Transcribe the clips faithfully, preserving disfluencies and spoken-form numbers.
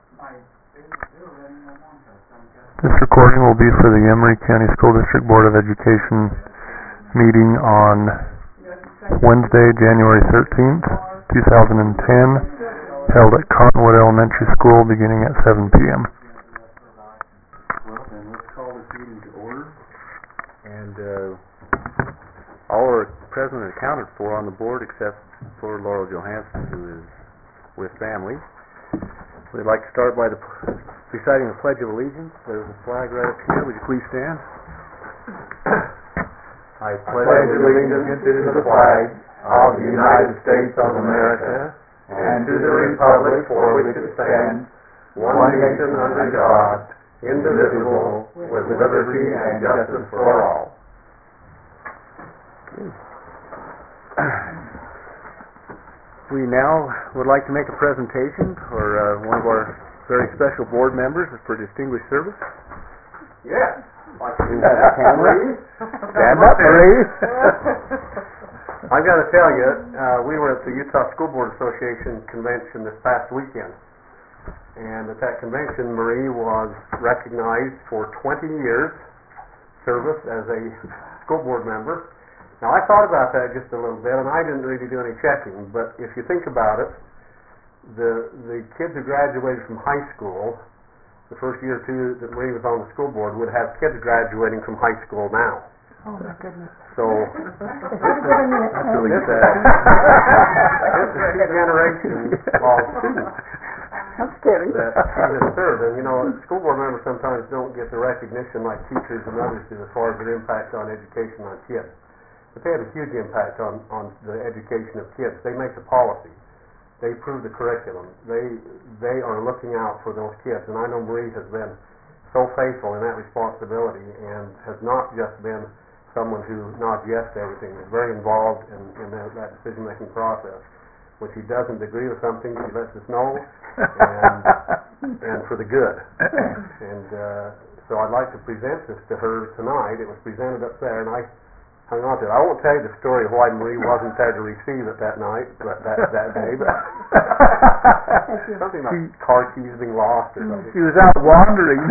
This recording will be for the Emory County School District Board of Education meeting on Wednesday, January thirteenth, two thousand ten, held at Cottonwood Elementary School beginning at seven p m Well, then let's call this meeting to order. And uh, all are present and accounted for on the board except for Laurel Johansson, who is with family. We'd like to start by the reciting the Pledge of Allegiance. There's a flag right up here. Would you please stand? I pledge allegiance to the flag of the United States of America and to the republic for which it stands, one nation under God, indivisible, with liberty and justice for all. We now would like to make a presentation for uh, one of our very special board members for distinguished service. Yes. Like to do that, Marie. Stand up, Marie. I've got to tell you, uh, we were at the Utah School Board Association convention this past weekend. And at that convention, Marie was recognized for twenty years service as a school board member. Now, I thought about that just a little bit, and I didn't really do any checking. But if you think about it, the the kids who graduated from high school, the first year or two that Marie was on the school board, would have kids graduating from high school now. Oh, my goodness. So, That's really sad. This is two generations of students I'm scary. that she has served. And, you know, school board members sometimes don't get the recognition like teachers and others do as far as their impact on education on kids. But they have a huge impact on, on the education of kids. They make the policy. They approve the curriculum. They they are looking out for those kids. And I know Marie has been so faithful in that responsibility and has not just been someone who nods yes to everything. Is very involved in, in that, that decision-making process. When she doesn't agree with something, she lets us know, and, and for the good. And uh, so I'd like to present this to her tonight. It was presented up there, and I hung on to it. I won't tell you the story of why Marie wasn't there to receive it that night, but that, that day. But something about car keys being lost or something. She was out wandering.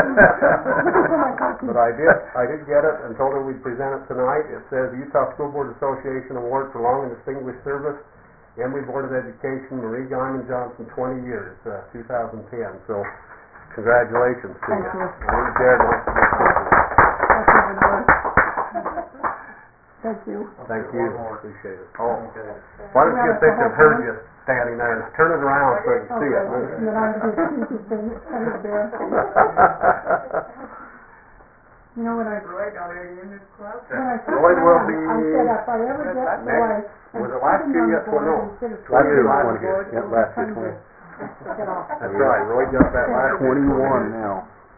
But I did, I did get it and told her we'd present it tonight. It says Utah School Board Association Award for Long and Distinguished Service, Emory Board of Education, Marie Guyman Johnson, twenty years, uh, two thousand ten. So, congratulations to Thank you. you. Marie Jared wants to be Thank you. Thank you. Appreciate it. Oh, why don't you get a picture of her just standing there and turn it around so you can see it. And then I do the thing. It's kind of embarrassing. You know when I Roy got a unit club? when I first Roy will ran, be- I said if I ever get Next- Roy and was it put last him year on you the got one? board No. instead of Last year Roy was on one the here. board, Yeah, it last was year, time twenty. to get off. That's right. Roy got that last year. twenty-one now.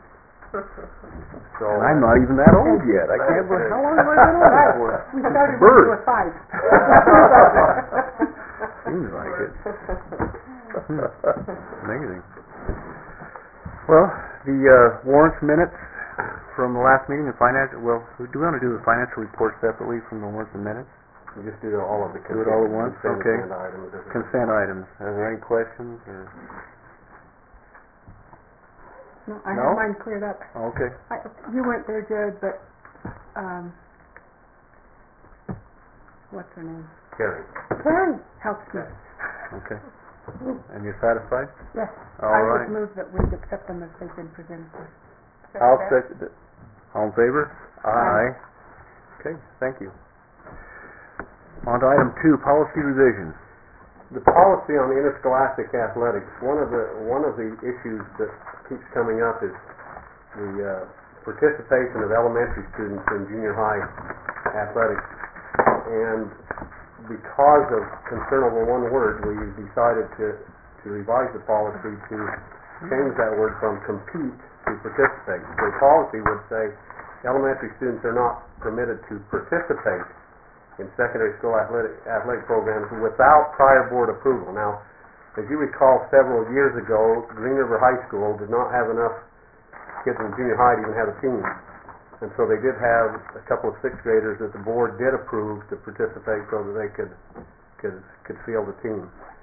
So And I'm not even that old yet. I can't believe how long have I been on this for? We started when Birth. you were five. Seems like it. Amazing. Well, the uh, warrants minutes from the last meeting, the financial, well, do we want to do the financial report separately from the warrants and minutes? we just do all of the Do it all at once? consent Okay. agenda items. Consent items. Are there any questions? Or? No, I No? have mine cleared up. Okay. I, you weren't there, Jared, but um, what's her name? Carrie. Karen helps me. Okay. And you're satisfied? Yes. All I right. would move that we accept them as they've been presented. I'll second it. All in favor? Aye. Okay, thank you. On to item two, policy revision. The policy on interscholastic athletics, one of the one of the issues that keeps coming up is the uh, participation of elementary students in junior high athletics. And because of concern over one word, we decided to, to revise the policy to change that word from compete to participate. So the policy would say elementary students are not permitted to participate in secondary school athletic, athletic programs without prior board approval. Now, as you recall, several years ago, Green River High School did not have enough kids in junior high to even have a team. And so they did have a couple of sixth graders that the board did approve to participate so that they could could, could field a team.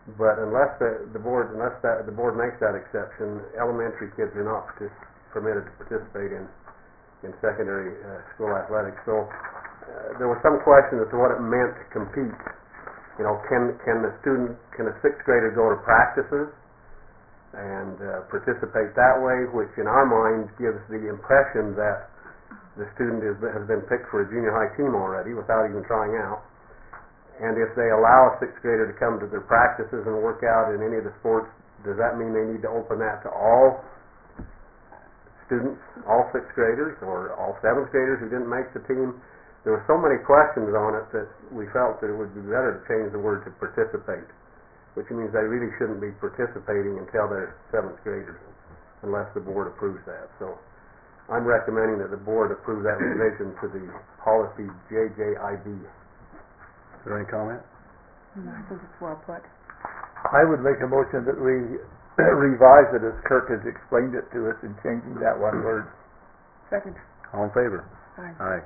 But unless the, the board, unless that, the board makes that exception, elementary kids are not partic- permitted to participate in, in secondary uh, school athletics. So uh, there was some question as to what it meant to compete. You know, can can the student, can a sixth grader go to practices and uh, participate that way, which in our minds gives the impression that the student is, has been picked for a junior high team already without even trying out. And if they allow a sixth grader to come to their practices and work out in any of the sports, does that mean they need to open that to all students, all sixth graders, or all seventh graders who didn't make the team? There were so many questions on it that we felt that it would be better to change the word to participate, which means they really shouldn't be participating until they're seventh graders, unless the board approves that. So I'm recommending that the board approve that revision to the policy J J I B. Is there any comment? No, I think it's well put. I would make a motion that we revise it as Kirk has explained it to us in changing that one word. Second. All in favor? Aye. Aye.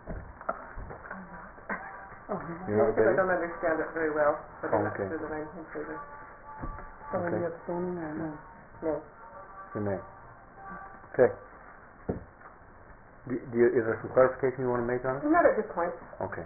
Oh, You know, Because I David? don't understand it very well, but Oh, I'm not okay. sure that I'm in favor. so are Okay. you abstaining or no? No. Renee? Okay. Do, do you, is there some clarification you want to make on it? Not at this point. Okay.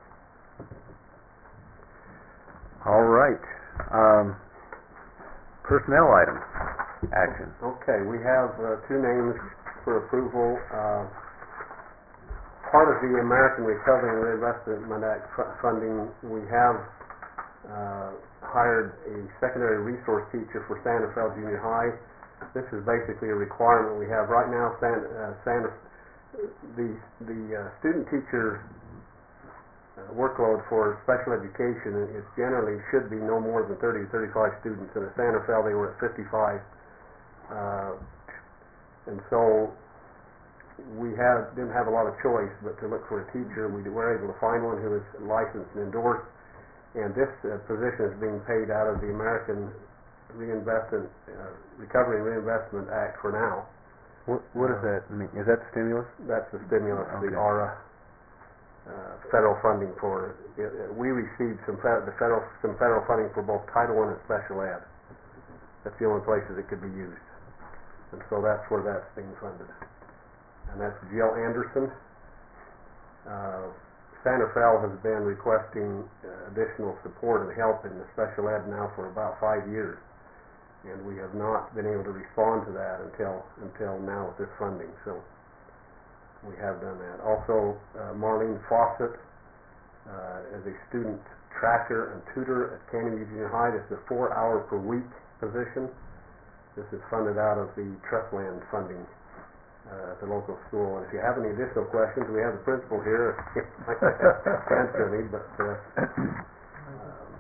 All right. Um, personnel items. Action. Okay, we have uh, two names for approval. Uh, part of the American Recovery and Reinvestment Act fu- funding, we have uh, hired a secondary resource teacher for Santa Fe Junior High. This is basically a requirement we have right now. Santa, uh, Santa the the uh, student teacher uh, workload for special education is generally should be no more than thirty to thirty-five students. In Santa Fe, they were at fifty-five. Uh, and so we had, didn't have a lot of choice but to look for a teacher. We were able to find one who is licensed and endorsed, and this uh, position is being paid out of the American Reinvestment, uh, Recovery and Reinvestment Act for now. What, what does that mean? Is that stimulus? That's the stimulus, the Okay. A R A, uh, federal funding for, uh, we received some, fe- the federal, some federal funding for both Title One and special ed. That's the only places it could be used. And so that's where that's being funded. And that's Jill Anderson. Uh, Santa Fe has been requesting uh, additional support and help in the special ed now for about five years. And we have not been able to respond to that until until now with this funding. So we have done that. Also, uh, Marlene Fawcett uh, is a student tracker and tutor at Canyon View Junior High. This is a four-hour per week position. This is funded out of the trust land funding uh, at the local school. And if you have any additional questions, we have the principal here. Answer any, but uh, um,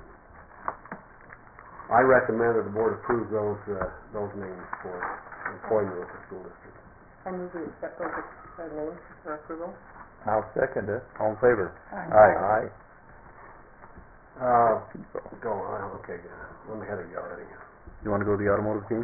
I recommend that the board approve those uh, those names for employment with the school district. I move we accept those uh, names for approval. I'll second it. All in favor? Aye. Aye. Uh, go on. Okay, I'm ahead of you already. You want to go to the automotive team?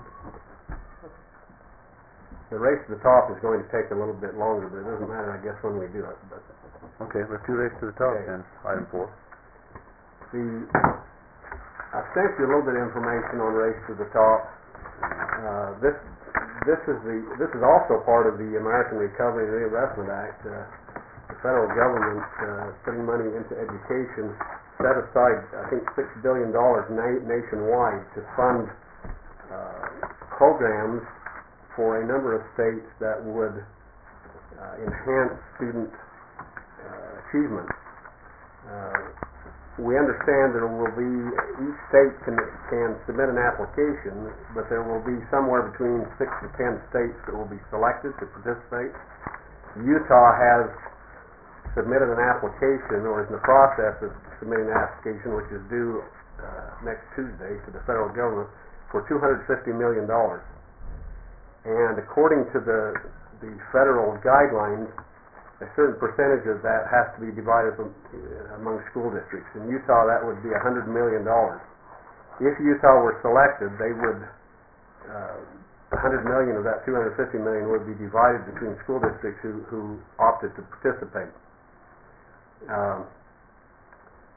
The race to the top is going to take a little bit longer, but it doesn't matter, I guess, when we do it. But Okay, let's do race to the top Okay. then. Item four. the I sent you a little bit of information on race to the top. Uh, this this is the this is also part of the American Recovery and Reinvestment Act. Uh, the federal government uh, putting money into education set aside, I think, six billion dollars na- nationwide to fund uh, programs for a number of states that would uh, enhance student uh, achievement. Uh, we understand there will be, each state can, can submit an application, but there will be somewhere between six to ten states that will be selected to participate. Utah has submitted an application, or is in the process of submitting an application, which is due uh, next Tuesday to the federal government for two hundred fifty million dollars. And according to the the federal guidelines, a certain percentage of that has to be divided from, uh, among school districts. In Utah, that would be one hundred million dollars. If Utah were selected, they would, uh, one hundred million dollars of that two hundred fifty million dollars would be divided between school districts who, who opted to participate. Um,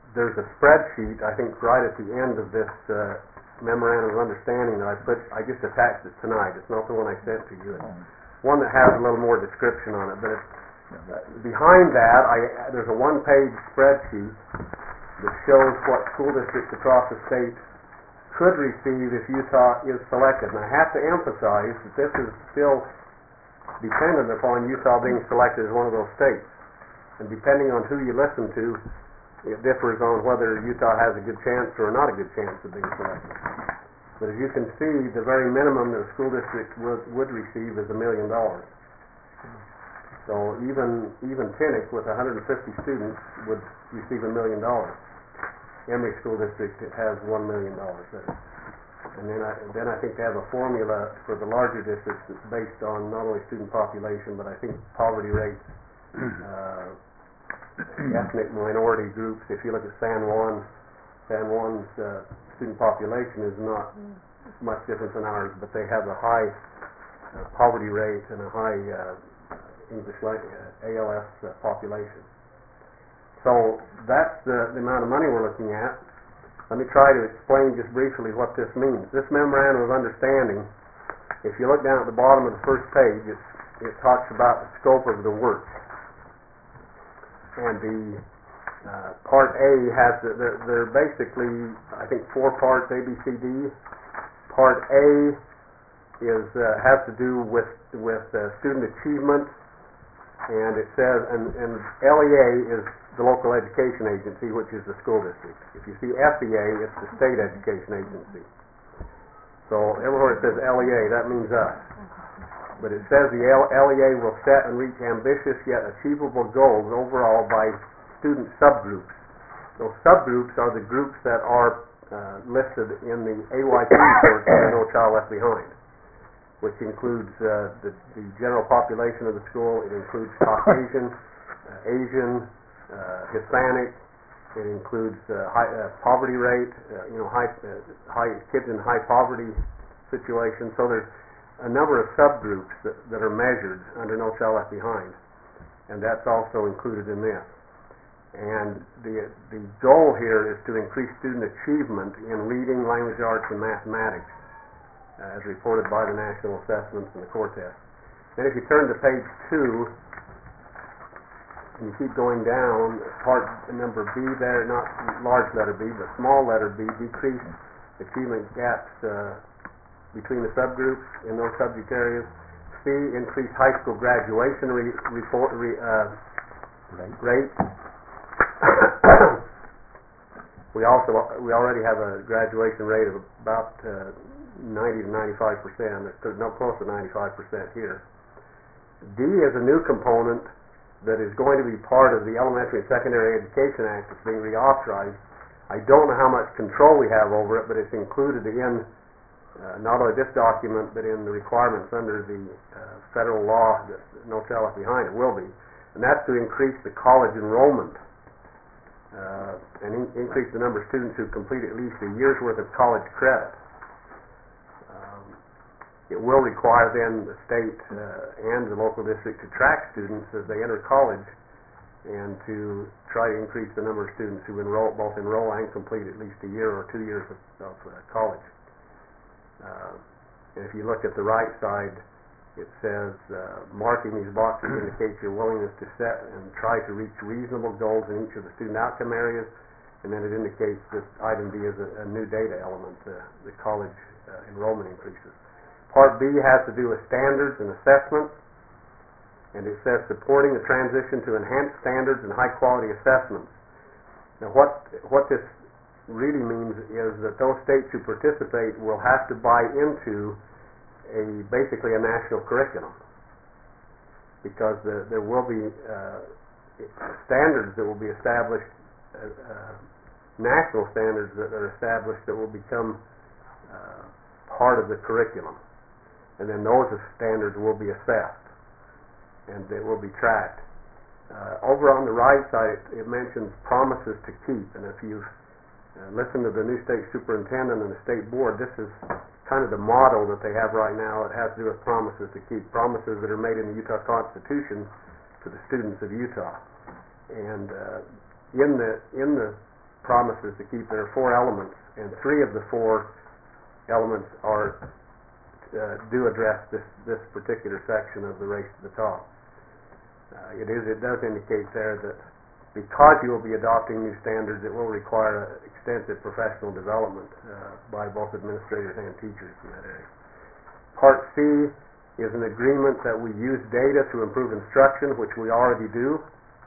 there's a spreadsheet, I think right at the end of this uh, memorandum of understanding that I put, I just attached it tonight. It's not the one I sent to you. It's one that has a little more description on it, but it's, uh, behind that, I, there's a one-page spreadsheet that shows what school districts across the state could receive if Utah is selected. And I have to emphasize that this is still dependent upon Utah being selected as one of those states. And depending on who you listen to, it differs on whether Utah has a good chance or not a good chance of being selected. But as you can see, the very minimum that a school district would, would receive is a million dollars. So even even Tinnick with one hundred fifty students would receive a million dollars. Emory School District has one million dollars. And then I, then I think they have a formula for the larger districts that's based on not only student population, but I think poverty rates, uh, ethnic minority groups. If you look at San Juan, San Juan's uh, student population is not much different than ours, but they have a high uh, poverty rate and a high uh, English like uh, A L S uh, population. So that's the, the amount of money we're looking at. Let me try to explain just briefly what this means. This memorandum of understanding, if you look down at the bottom of the first page, it, it talks about the scope of the work. And the uh, Part A has, the, the, there are basically, I think, four parts, A, B, C, D. Part A is uh, has to do with, with uh, student achievement, and it says, and, and L E A is the local education agency, which is the school district. If you see F E A, it's the state education agency. So everywhere it says L E A, that means us. But it says the L E A will set and reach ambitious yet achievable goals overall by student subgroups. Those subgroups are the groups that are uh, listed in the A Y P report for No Child Left Behind, which includes uh, the, the general population of the school. It includes Caucasian, uh, Asian, uh, Hispanic. It includes uh, high uh, poverty rate, uh, you know, high, uh, high kids in high poverty situations. So there's a number of subgroups that, that are measured under No Child Left Behind, and that's also included in this. And the the goal here is to increase student achievement in reading, language arts, and mathematics, uh, as reported by the national assessments and the core test. Then if you turn to page two, and you keep going down, part number B there, not large letter B, but small letter B, decrease achievement gaps uh, between the subgroups in those subject areas. C, increase high school graduation re, report, re, uh, rate. we also we already have a graduation rate of about uh, ninety to ninety-five percent. There's no close to ninety-five percent here. D is a new component that is going to be part of the Elementary and Secondary Education Act that's being reauthorized. I don't know how much control we have over it, but it's included in uh, not only this document, but in the requirements under the uh, federal law that No Child Left Behind. It will be. And that's to increase the college enrollment uh, and in- increase the number of students who complete at least a year's worth of college credit. It will require then the state uh, and the local district to track students as they enter college and to try to increase the number of students who enroll, both enroll and complete at least a year or two years of, of uh, college. Uh, and if you look at the right side, it says uh, marking these boxes indicates your willingness to set and try to reach reasonable goals in each of the student outcome areas, and then it indicates that item D is a, a new data element, uh, the college uh, enrollment increases. Part B has to do with standards and assessment, and it says supporting the transition to enhanced standards and high-quality assessments. Now, what what this really means is that those states who participate will have to buy into a basically a national curriculum, because the, there will be uh, standards that will be established, uh, uh, national standards that are established that will become uh, part of the curriculum. And then those standards will be assessed, and they will be tracked. Uh, over on the right side, it, it mentions promises to keep, and if you uh, listen to the new state superintendent and the state board, this is kind of the model that they have right now. It has to do with promises to keep, promises that are made in the Utah Constitution to the students of Utah. And uh, in the in the promises to keep. There are four elements, and three of the four elements are uh, do address this this particular section of the Race to the Top. Uh, it is it does indicate there that because you will be adopting new standards, it will require extensive professional development uh, by both administrators and teachers in that area. Part C is an agreement that we use data to improve instruction, which we already do.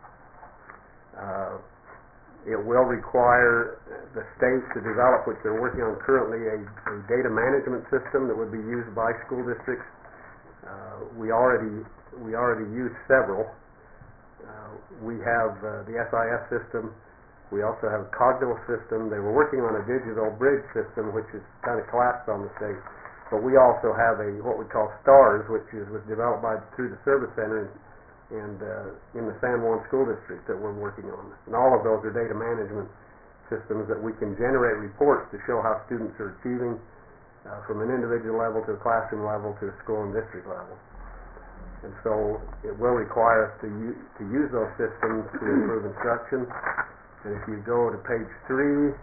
Uh, it will require the states to develop, which they're working on currently, a, a data management system that would be used by school districts. Uh, we already we already use several. Uh, we have uh, the S I S system. We also have a Cognos system. They were working on a digital bridge system, which is kind of collapsed on the state. But we also have a what we call STARS, which is was developed by through the service center and uh, in the San Juan School District that we're working on. And all of those are data management systems that we can generate reports to show how students are achieving uh, from an individual level to a classroom level to a school and district level. And so it will require us to, u- to use those systems to improve instruction. And if you go to page three,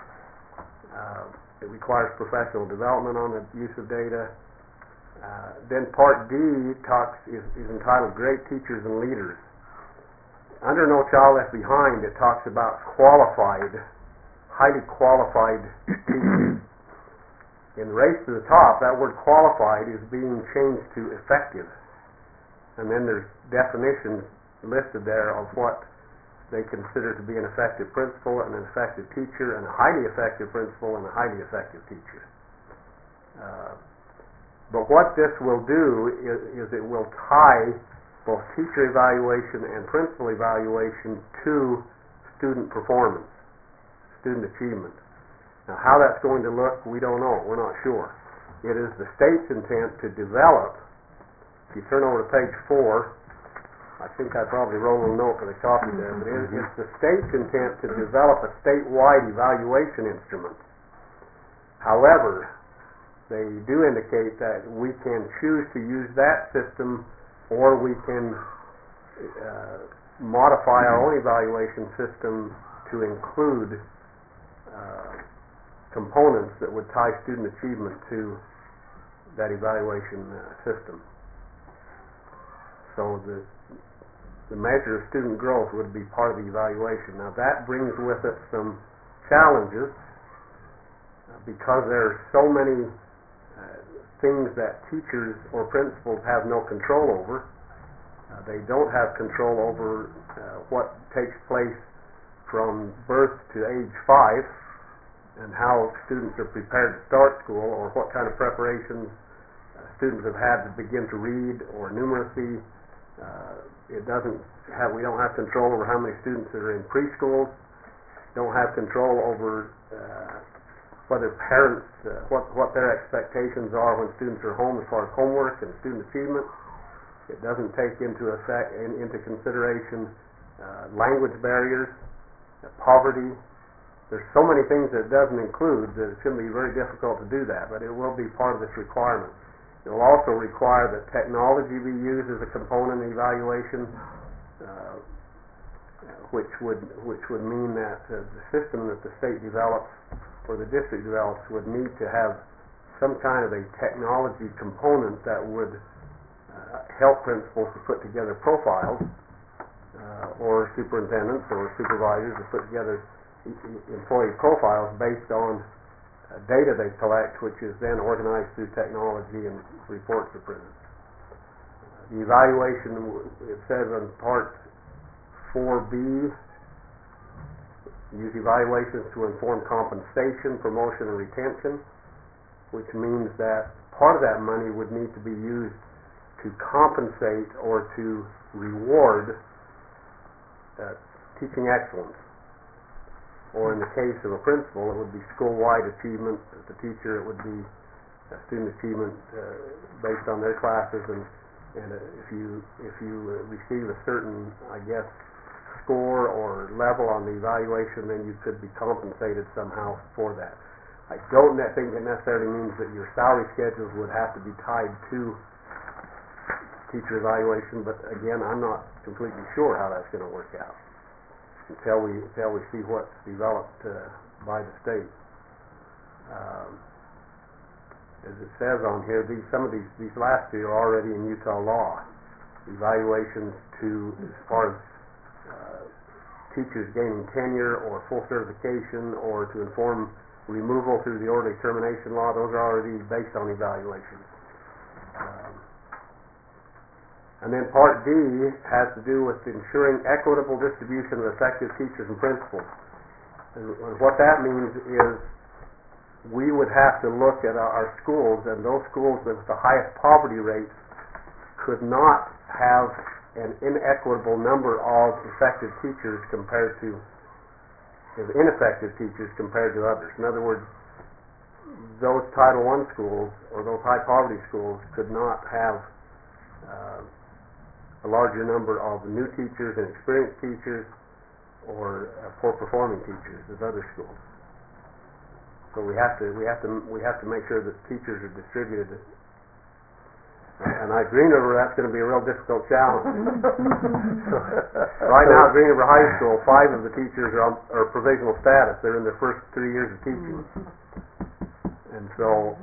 uh, it requires professional development on the use of data. Uh, then Part D talks is, is entitled Great Teachers and Leaders. Under No Child Left Behind, it talks about qualified, highly qualified teachers. In Race to the Top, that word qualified is being changed to effective. And then there's definitions listed there of what they consider to be an effective principal and an effective teacher and a highly effective principal and a highly effective teacher. Uh, but what this will do is, is it will tie both teacher evaluation and principal evaluation to student performance, student achievement. Now how that's going to look, we don't know. We're not sure. It is the state's intent to develop. If you turn over to page four, I think I probably wrote a little note for the copy there, but it is the state's intent to develop a statewide evaluation instrument. However, they do indicate that we can choose to use that system or we can uh, modify our own evaluation system to include uh, components that would tie student achievement to that evaluation uh, system. So the the measure of student growth would be part of the evaluation. Now that brings with it some challenges uh, because there are so many uh, things that teachers or principals have no control over. Uh, they don't have control over uh, what takes place from birth to age five and how students are prepared to start school or what kind of preparations uh, students have had to begin to read or numeracy. Uh, it doesn't have, we don't have control over how many students are in preschools, don't have control over uh, whether parents, uh, what, what their expectations are when students are home as far as homework and student achievement. It doesn't take into effect, in, into consideration uh, language barriers, uh, poverty. There's so many things that it doesn't include that it's going to be very difficult to do that, but it will be part of this requirement. It will also require that technology be used as a component in evaluation, uh, which would which would mean that uh, the system that the state develops or the district develops would need to have some kind of a technology component that would uh, help principals to put together profiles uh, or superintendents or supervisors to put together employee profiles based on uh, data they collect, which is then organized through technology and reports are printed. Uh, the evaluation, it says on part four B, use evaluations to inform compensation, promotion, and retention, which means that part of that money would need to be used to compensate or to reward uh, teaching excellence. Or in the case of a principal, it would be school-wide achievement. As a teacher, it would be uh, student achievement uh, based on their classes, and and uh, if you if you uh, receive a certain, I guess, score or level on the evaluation, then you could be compensated somehow for that. I don't think it necessarily means that your salary schedules would have to be tied to teacher evaluation, but again, I'm not completely sure how that's going to work out. until we, until we see what's developed uh, by the state. Um, As it says on here, these, some of these, these last two are already in Utah law. Evaluations to, as far as uh, teachers gaining tenure or full certification, or to inform removal through the orderly termination law, those are already based on evaluations. Um, and then Part D has to do with ensuring equitable distribution of effective teachers and principals. And what that means is we would have to look at our, our schools, and those schools with the highest poverty rates could not have an inequitable number of effective teachers compared to of ineffective teachers compared to others. In other words, those Title One schools or those high poverty schools could not have uh, a larger number of new teachers and experienced teachers or uh, poor performing teachers as other schools. So we have to we have to we have to make sure that teachers are distributed. And at Green River, that's going to be a real difficult challenge. Right now, at Green River High School, five of the teachers are on are provisional status. They're in their first three years of teaching, and so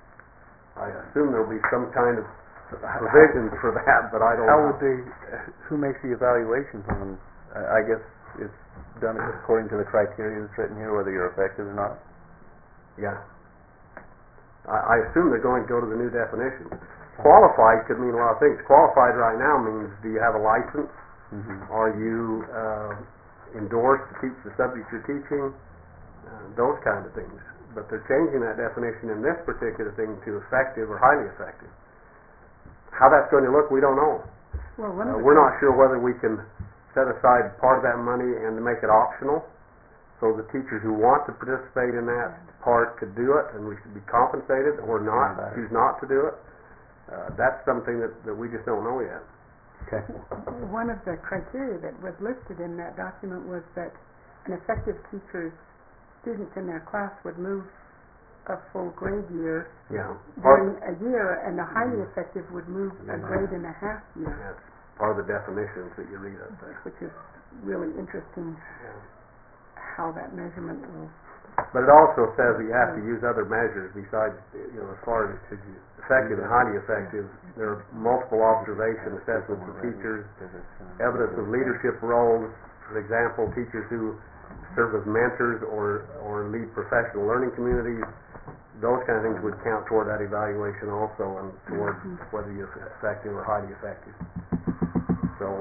I assume there'll be some kind of provision for that. But I don't. How know. would they, who makes the evaluations on them? I I guess it's done according to the criteria that's written here, whether you're effective or not. Yeah. I, I assume they're going to go to the new definition. Qualified could mean a lot of things. Qualified right now means, do you have a license? Mm-hmm. Are you uh, endorsed to teach the subject you're teaching? Uh, those kind of things. But they're changing that definition in this particular thing to effective or highly effective. How that's going to look, we don't know. Well, one Uh, of the we're not sure whether we can set aside part of that money and to make it optional, so the teachers who want to participate in that part could do it, and we should be compensated, or not, choose not to do it. Uh, that's something that, that we just don't know yet. Okay. One of the criteria that was listed in that document was that an effective teacher's students in their class would move a full grade year Yeah. Part, during a year, and the highly effective would move a grade and a half year, that's part of the definitions that you read up there. which is really interesting Yeah. how that measurement will. But it also says that you have to use other measures besides, you know, as far as effective and highly effective. There are multiple observation assessments of teachers, evidence of leadership roles. For example, teachers who serve as mentors or, or lead professional learning communities. Those kind of things would count toward that evaluation also, and toward whether you're effective or highly effective. So,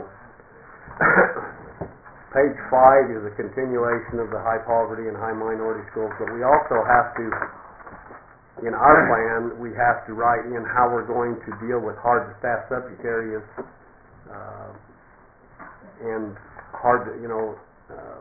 page five is a continuation of the high poverty and high minority schools, but we also have to, in our plan, we have to write in how we're going to deal with hard to staff subject areas uh, and hard to, you know, uh,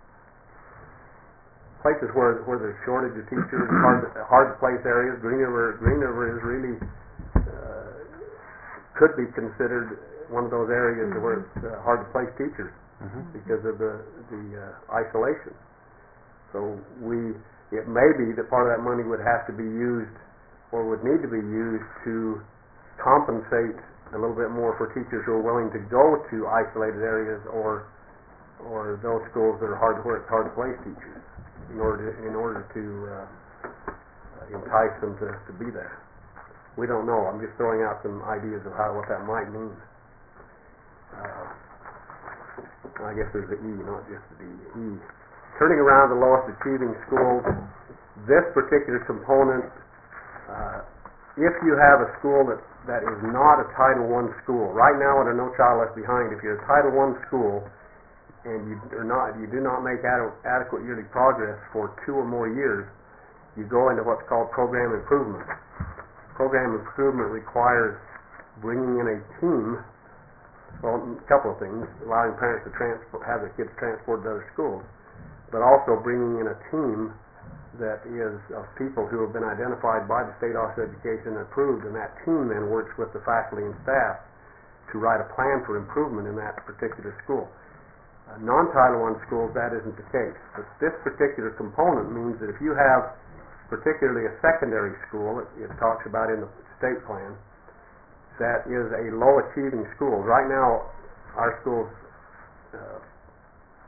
places where where there's shortage of teachers, hard to, hard to place areas. Green River, Green River is really uh, could be considered one of those areas mm-hmm. where it's uh, hard to place teachers. Mm-hmm. Because of the the uh, isolation. So we, it may be that part of that money would have to be used, or would need to be used to compensate a little bit more for teachers who are willing to go to isolated areas, or or those schools that are hard to work, hard to place teachers, in order to, in order to uh, entice them to, to be there. We don't know. I'm just throwing out some ideas of how what that might mean. Uh, I guess there's the E, not just the D. E. Turning around the lowest achieving schools, this particular component, uh, if you have a school that, that is not a Title One school, right now under No Child Left Behind, if you're a Title One school and you are not, you do not make ad- adequate yearly progress for two or more years, you go into what's called program improvement. Program improvement requires bringing in a team. Well, a couple of things: allowing parents to transport, have their kids transported to other schools, but also bringing in a team that is of people who have been identified by the State Office of Education and approved, and that team then works with the faculty and staff to write a plan for improvement in that particular school. Uh, non-Title One schools, that isn't the case. But this particular component means that if you have particularly a secondary school, it, it talks about in the state plan, that is a low achieving school. Right now, our schools uh,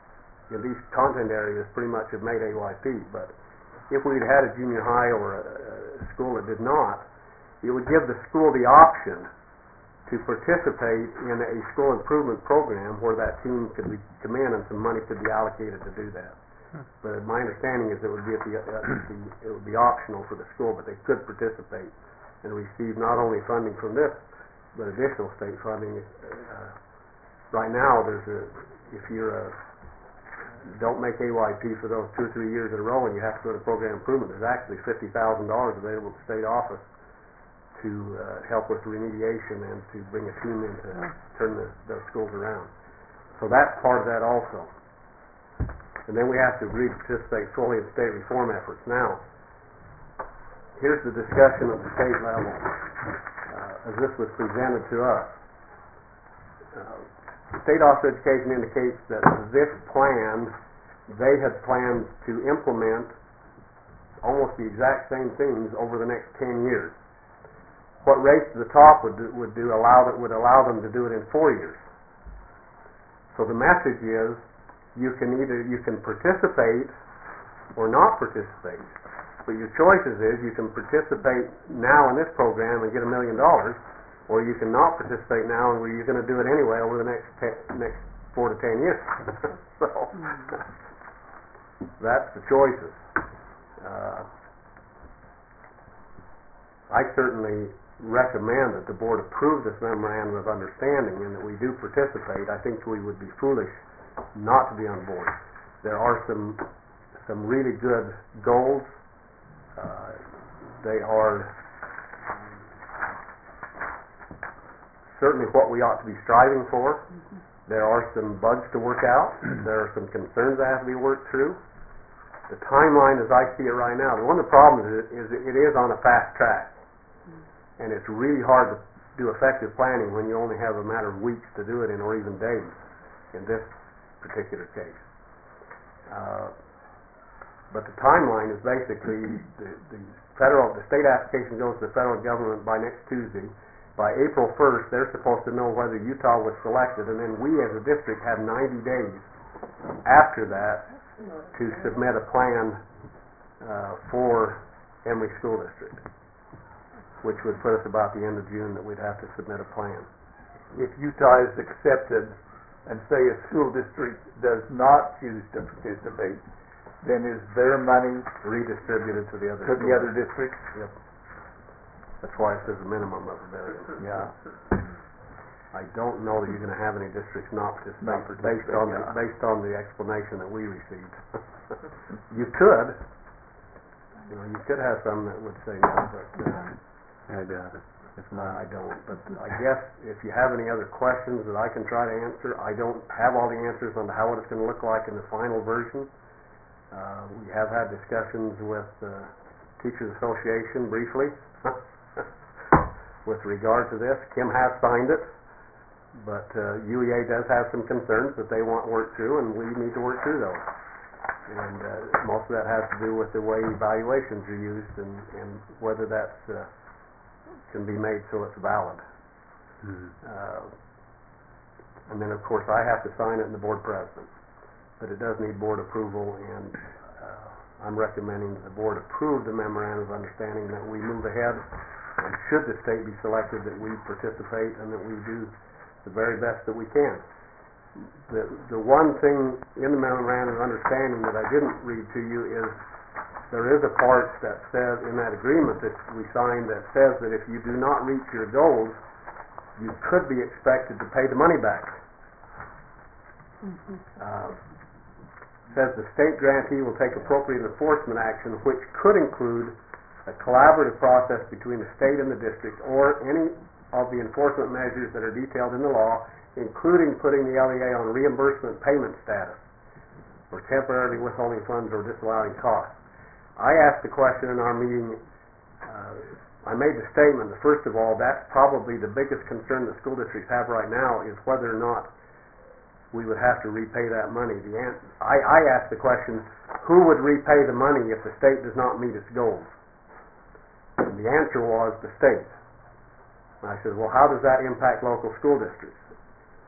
in these content areas pretty much have made A Y P, but if we'd had a junior high or a, a school that did not, it would give the school the option to participate in a school improvement program where that team could be, come in and some money could be allocated to do that. But my understanding is it would be at the, uh, the it would be optional for the school, but they could participate and receive not only funding from this, but additional state funding. Uh, right now, there's a if you're a don't make A Y P for those two or three years in a row and you have to go to program improvement, there's actually fifty thousand dollars available to state office to uh, help with remediation and to bring a team in to turn the, those schools around. So that's part of that also. And then we have to agree to participate fully in state reform efforts. Now, here's the discussion at the state level uh, as this was presented to us. Uh, State Office of Education indicates that this plan, they had planned to implement almost the exact same things over the next ten years. What Race to the Top would do, would do allow that would allow them to do it in four years. So the message is you can either you can participate or not participate. But your choices is you can participate now in this program and get a million dollars, or you can not participate now and you're going to do it anyway over the next te- next four to ten years. So that's the choices. Uh, I certainly recommend that the board approve this memorandum of understanding and that we do participate. I think we would be foolish not to be on board. There are some some really good goals. Uh, they are certainly what we ought to be striving for. Mm-hmm. There are some bugs to work out. There are some concerns that have to be worked through. The timeline as I see it right now, one of the problems is, is it is on a fast track. And it's really hard to do effective planning when you only have a matter of weeks to do it in, or even days, in this particular case. Uh, but the timeline is basically the, the federal, the state application goes to the federal government by next Tuesday. By April first, they're supposed to know whether Utah was selected, and then we as a district have ninety days after that to submit a plan uh, for Emory School District, which would put us about the end of June that we'd have to submit a plan. If Utah is accepted and say a school district does not choose to participate, then is their money redistributed to the other to the other districts? Yep. That's why it says a minimum of a million. Yeah. I don't know that you're going to have any districts not participate, Not participate, based on yeah. the, based on the explanation that we received. You could, you know, you could have some that would say no, but uh, I doubt it. if not, I don't. But I guess if you have any other questions that I can try to answer, I don't have all the answers on how it's going to look like in the final version. Uh, we have had discussions with the Teachers Association briefly with regard to this. Kim has signed it, but uh, U E A does have some concerns that they want worked through, and we need to work through those. And uh, most of that has to do with the way evaluations are used and, and whether that's uh, can be made so it's valid. Mm-hmm. Uh, and then, of course, I have to sign it in the board president. But it does need board approval, and uh, I'm recommending that the board approve the memorandum of understanding, that we move ahead, and should the state be selected, that we participate and that we do the very best that we can. The the one thing in the memorandum of understanding that I didn't read to you is there is a part that says in that agreement that we signed that says that if you do not reach your goals, you could be expected to pay the money back. Mm-hmm. Uh, says the state grantee will take appropriate enforcement action, which could include a collaborative process between the state and the district, or any of the enforcement measures that are detailed in the law, including putting the L E A on reimbursement payment status, or temporarily withholding funds or disallowing costs. I asked the question in our meeting, uh, I made the statement that first of all, that's probably the biggest concern that school districts have right now, is whether or not we would have to repay that money. The an- I, I asked the question, who would repay the money if the state does not meet its goals? And the answer was the state. And I said, well, how does that impact local school districts?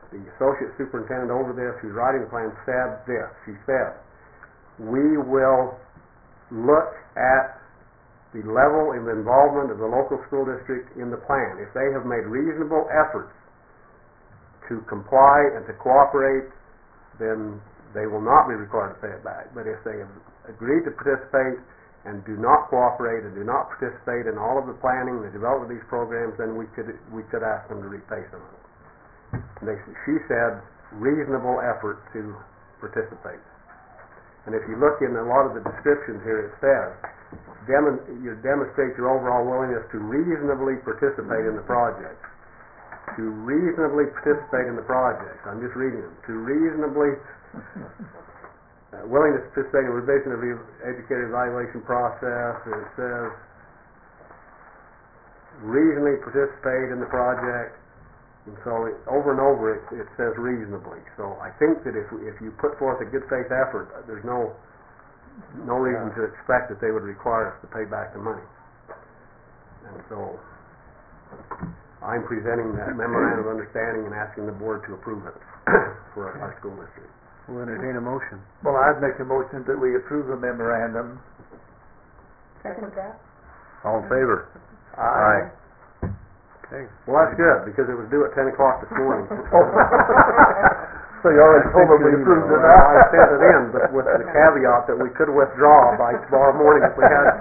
the associate superintendent over this, who's writing the plan, said this. She said, we will look at the level of involvement of the local school district in the plan. If they have made reasonable efforts to comply and to cooperate, then they will not be required to pay it back. But if they have agreed to participate and do not cooperate and do not participate in all of the planning, the development of these programs, then we could we could ask them to repay some of it. They, she said reasonable effort to participate. And if you look in a lot of the descriptions here, it says Dem- you demonstrate your overall willingness to reasonably participate in the project. To reasonably participate in the project. I'm just reading them. To reasonably uh, willingness to participate in revision of the educator evaluation process. It says reasonably participate in the project. And so it, over and over it, it says reasonably. So I think that if if you put forth a good faith effort, there's no no reason to expect that they would require us to pay back the money. And so I'm presenting that memorandum of understanding and asking the board to approve it for our school district. We'll entertain a motion. Well, I'd make a motion that we approve the memorandum. Second that? All in favor? Aye. Okay. Well, that's good, because it was due at ten o'clock this morning. So you already told them we approved it. Well, I sent it in, but with the caveat that we could withdraw by tomorrow morning if we had to.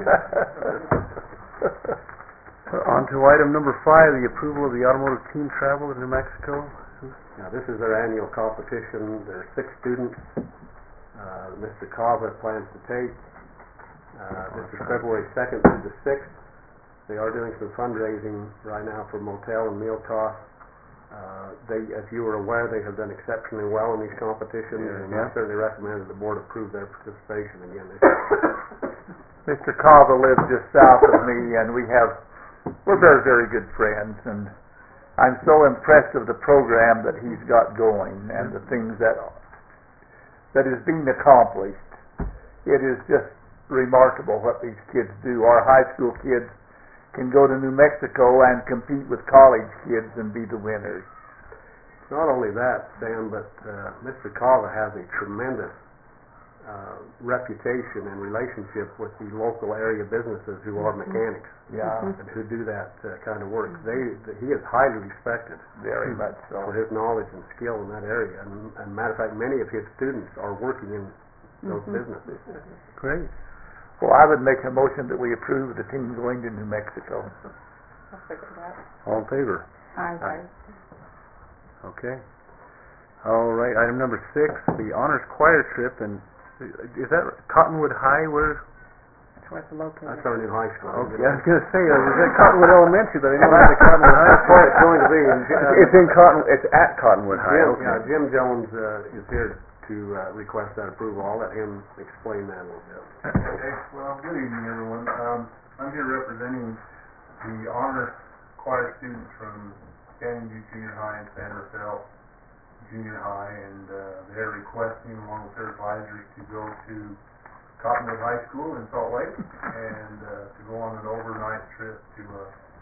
On to item number five, the approval of the automotive team travel to New Mexico. Now, this is their annual competition. There are six students. Uh, Mister Cava plans to take. Uh, this is February second through the sixth. They are doing some fundraising right now for motel and meal costs. Uh, they, as you are aware, they have done exceptionally well in these competitions, and I certainly recommend that the board approve their participation again this year. Mister Cava lives just south of me, and we have, we're very, very good friends, and I'm so impressed with the program that he's got going and the things that that is being accomplished. It is just remarkable what these kids do. Our high school kids can go to New Mexico and compete with college kids and be the winners. Not only that, Stan, but uh, Mister Cava has a tremendous uh, reputation and relationship with the local area businesses who are mechanics. Yeah, and who do that uh, kind of work. They, he is highly respected very much so. for his knowledge and skill in that area. And, and matter of fact, many of his students are working in those businesses. Great. Well, I would make a motion that we approve the team going to New Mexico. I'll second that. All in favor? Aye. Okay. All right, item number six, the honors choir trip, and is that Cottonwood High? Where? That's where it's located. That's our new high school. Okay, I was going to say, uh, is that Cottonwood Elementary, but I know that's Cottonwood High. That's where it's going to be. And, uh, It's in Cotton, it's at Cottonwood High, Jim, okay. yeah, Jim Jones uh, is here to uh, request that approval. I'll let him explain that a little bit. Okay, well, good evening, everyone. Um, I'm here representing the honor choir students from Canyon View Junior High and San Rafael Junior High, and uh, they're requesting, along with their advisory, to go to Cottonwood High School in Salt Lake and uh, to go on an overnight trip to a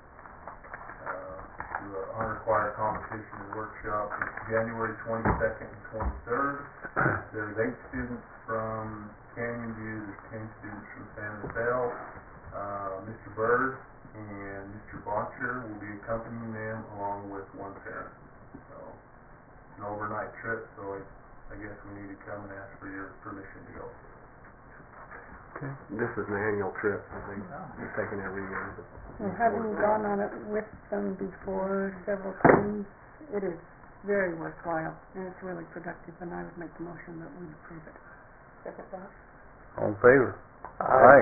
uh, to an honor choir competition and workshop. It's January twenty-second and twenty-third. There's eight students from Canyon View, there's ten students from San Rafael. Uh, Mister Bird and Mister Boncher will be accompanying them along with one parent. So it's an overnight trip, so I, I guess we need to come and ask for your permission to go. Okay. This is an annual trip that they, they're taking every year. But And having gone on it with them before several times, it is very worthwhile, and it's really productive, and I would make the motion that we approve it. Second that. All in favor? Aye.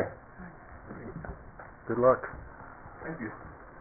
Good luck. Thank you.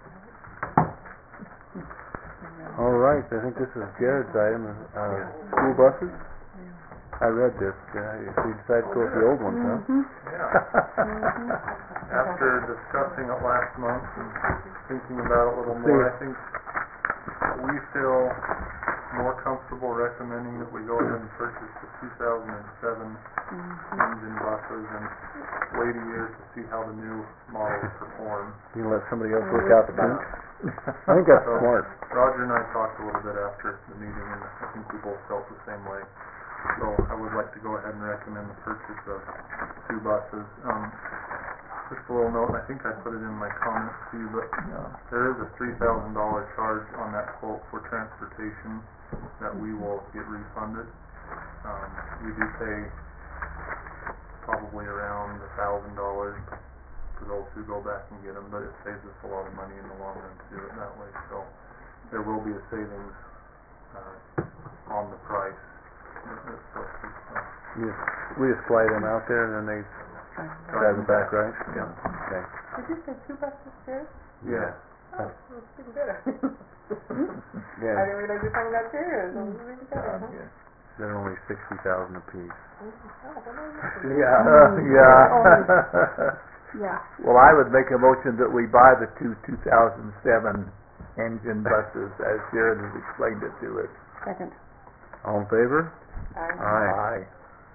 All right, I think this is Jared's item, uh, school buses. I read this, uh, if we decide to go with the old ones, huh? Mhm. Yeah. After discussing it last month and thinking about it a little more, I think we feel more comfortable recommending that we go ahead and purchase the two thousand seven engine buses and wait a year to see how the new models perform. You can let somebody else work out the kinks? I think that's So, smart. Roger and I talked a little bit after the meeting, and I think we both felt the same way. So I would like to go ahead and recommend the purchase of two buses. Um, just a little note, and I think I put it in my comments too, but uh, there is a three thousand dollar charge on that quote for transportation that we will get refunded. Um, we do pay probably around a thousand dollars for those who go back and get them, but it saves us a lot of money in the long run to do it that way. So there will be a savings uh, on the price. So, uh, You just, we just fly them out there and then they drive them back, right? Yeah. Okay. Did you say two buses there? Yeah. Oh, that's even better. I Yeah. didn't realize you were talking about chairs. That was even better, huh? Yeah. They're only sixty thousand apiece. Oh, I don't know. Yeah, Mm. yeah. Yeah. Well, I would make a motion that we buy the two two thousand seven engine buses as Sharon has explained it to us. Second. All in favor? I- Aye.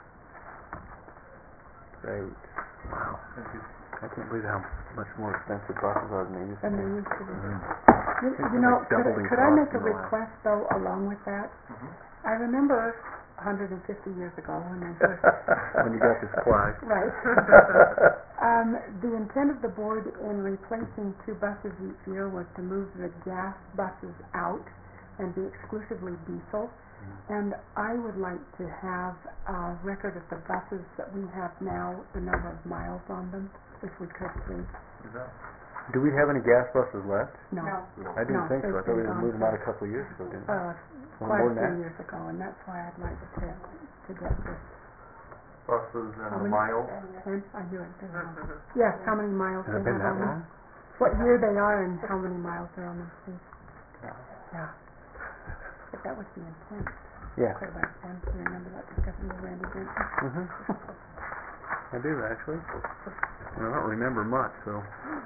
Great. Wow. Thank you. I can't believe how much more expensive buses are than they used to And be. they used to be. Mhm. You, It's you know, like could, doubled in could I cost make a in the last- request though along with that? Mhm. I remember one hundred fifty years ago when I first When you got this flag. right. Um, the intent of the board in replacing two buses each year was to move the gas buses out and be exclusively diesel. And I would like to have a record of the buses that we have now, the number of miles on them, if we could please. Is that? Do we have any gas buses left? No. No. I didn't No, think so. I they've thought we been had moved them gone out a couple of years ago, didn't we? Uh, One quite more a than few that? years ago, and that's why I'd like to, to get this. Buses and How the many? miles? And I knew it. They were on. Mhm. Yes, how many miles Has they it been have that on them. long? What year they are and how many miles are on them, please. Yeah. Yeah. But that was the intent. Yeah. Quite back then. Do you remember that discussion with Randy Benson? Mhm. I do actually. I don't remember much, so.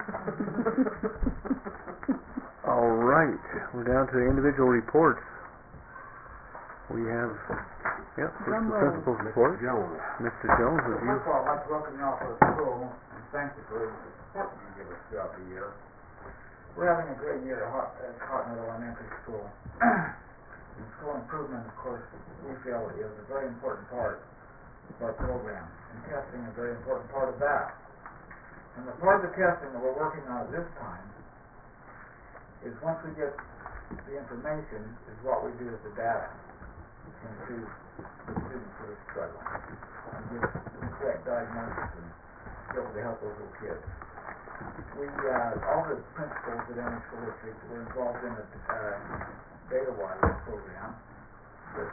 All right, we're down to individual reports. We have, yep, first Drum the roll. principal's report. Jones. Mister Jones, if you, First of all, I'd like to welcome you all to the school and thank you for the support you give us throughout the year. We're having a great year at Hot, at Hot Meadow Elementary School. And school improvement, of course, we feel is a very important part of our program, and testing is a very important part of that. And the part of the testing that we're working on at this time is once we get the information, is what we do with the data into the students that are struggling, and give the correct diagnosis and be able to help those little kids. We, uh, all the principals at Emory School District were involved in a uh, data wireless program that,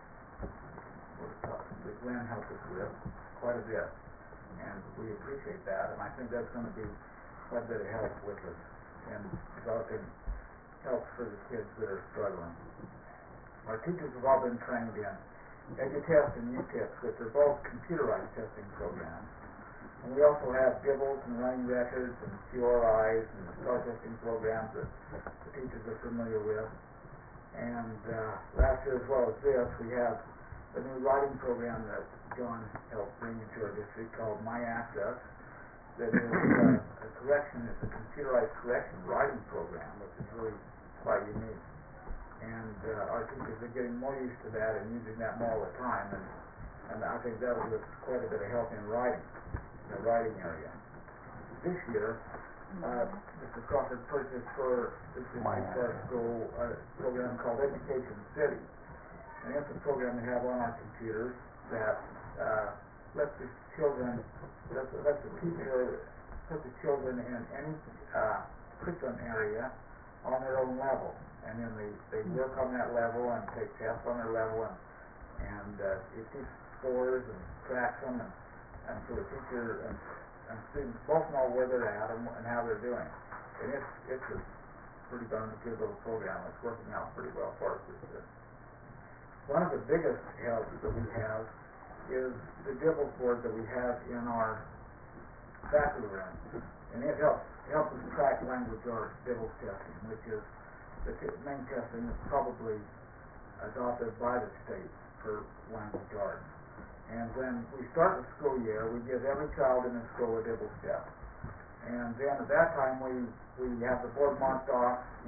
was, uh, that Glenn helped us with quite a bit, and we appreciate that, and I think that's going to be quite a bit of help with us in developing help for the kids that are struggling. Our teachers have all been trained in EduTest and U-Test, which are both computerized testing programs. And we also have DIBELS and running records and Q R Is and star testing programs that the teachers are familiar with. And uh, last year, as well as this, we have a new writing program that John helped bring into our district called My Access. That is uh, a correction, it's a computerized correction writing program, which is really quite unique. And uh, our teachers are getting more used to that and using that more all the time, and, and I think that will give quite a bit of help in writing, in the writing area. This year, uh, Mister Crawford purchased for this district our school a program called Education City. And it's a program we have on our computers that uh, lets the children, lets, lets the teacher put the children in any uh, curriculum area on their own level. And then they, they work on that level and take tests on their level, and, and uh, it keeps scores and tracks them, and, and so the teacher and, and students both know where they're at and, and how they're doing. And it's, it's a pretty darn good little program. It's working out pretty well for us this year. One of the biggest helps that we have is the DIBELS board that we have in our faculty room. And it helps, it helps us track language arts DIBELS testing, which is the t- main testing is probably adopted by the state for language arts. And when we start the school year, we give every child in the school a DIBELS test. And then at that time, we, we have the board marked off, you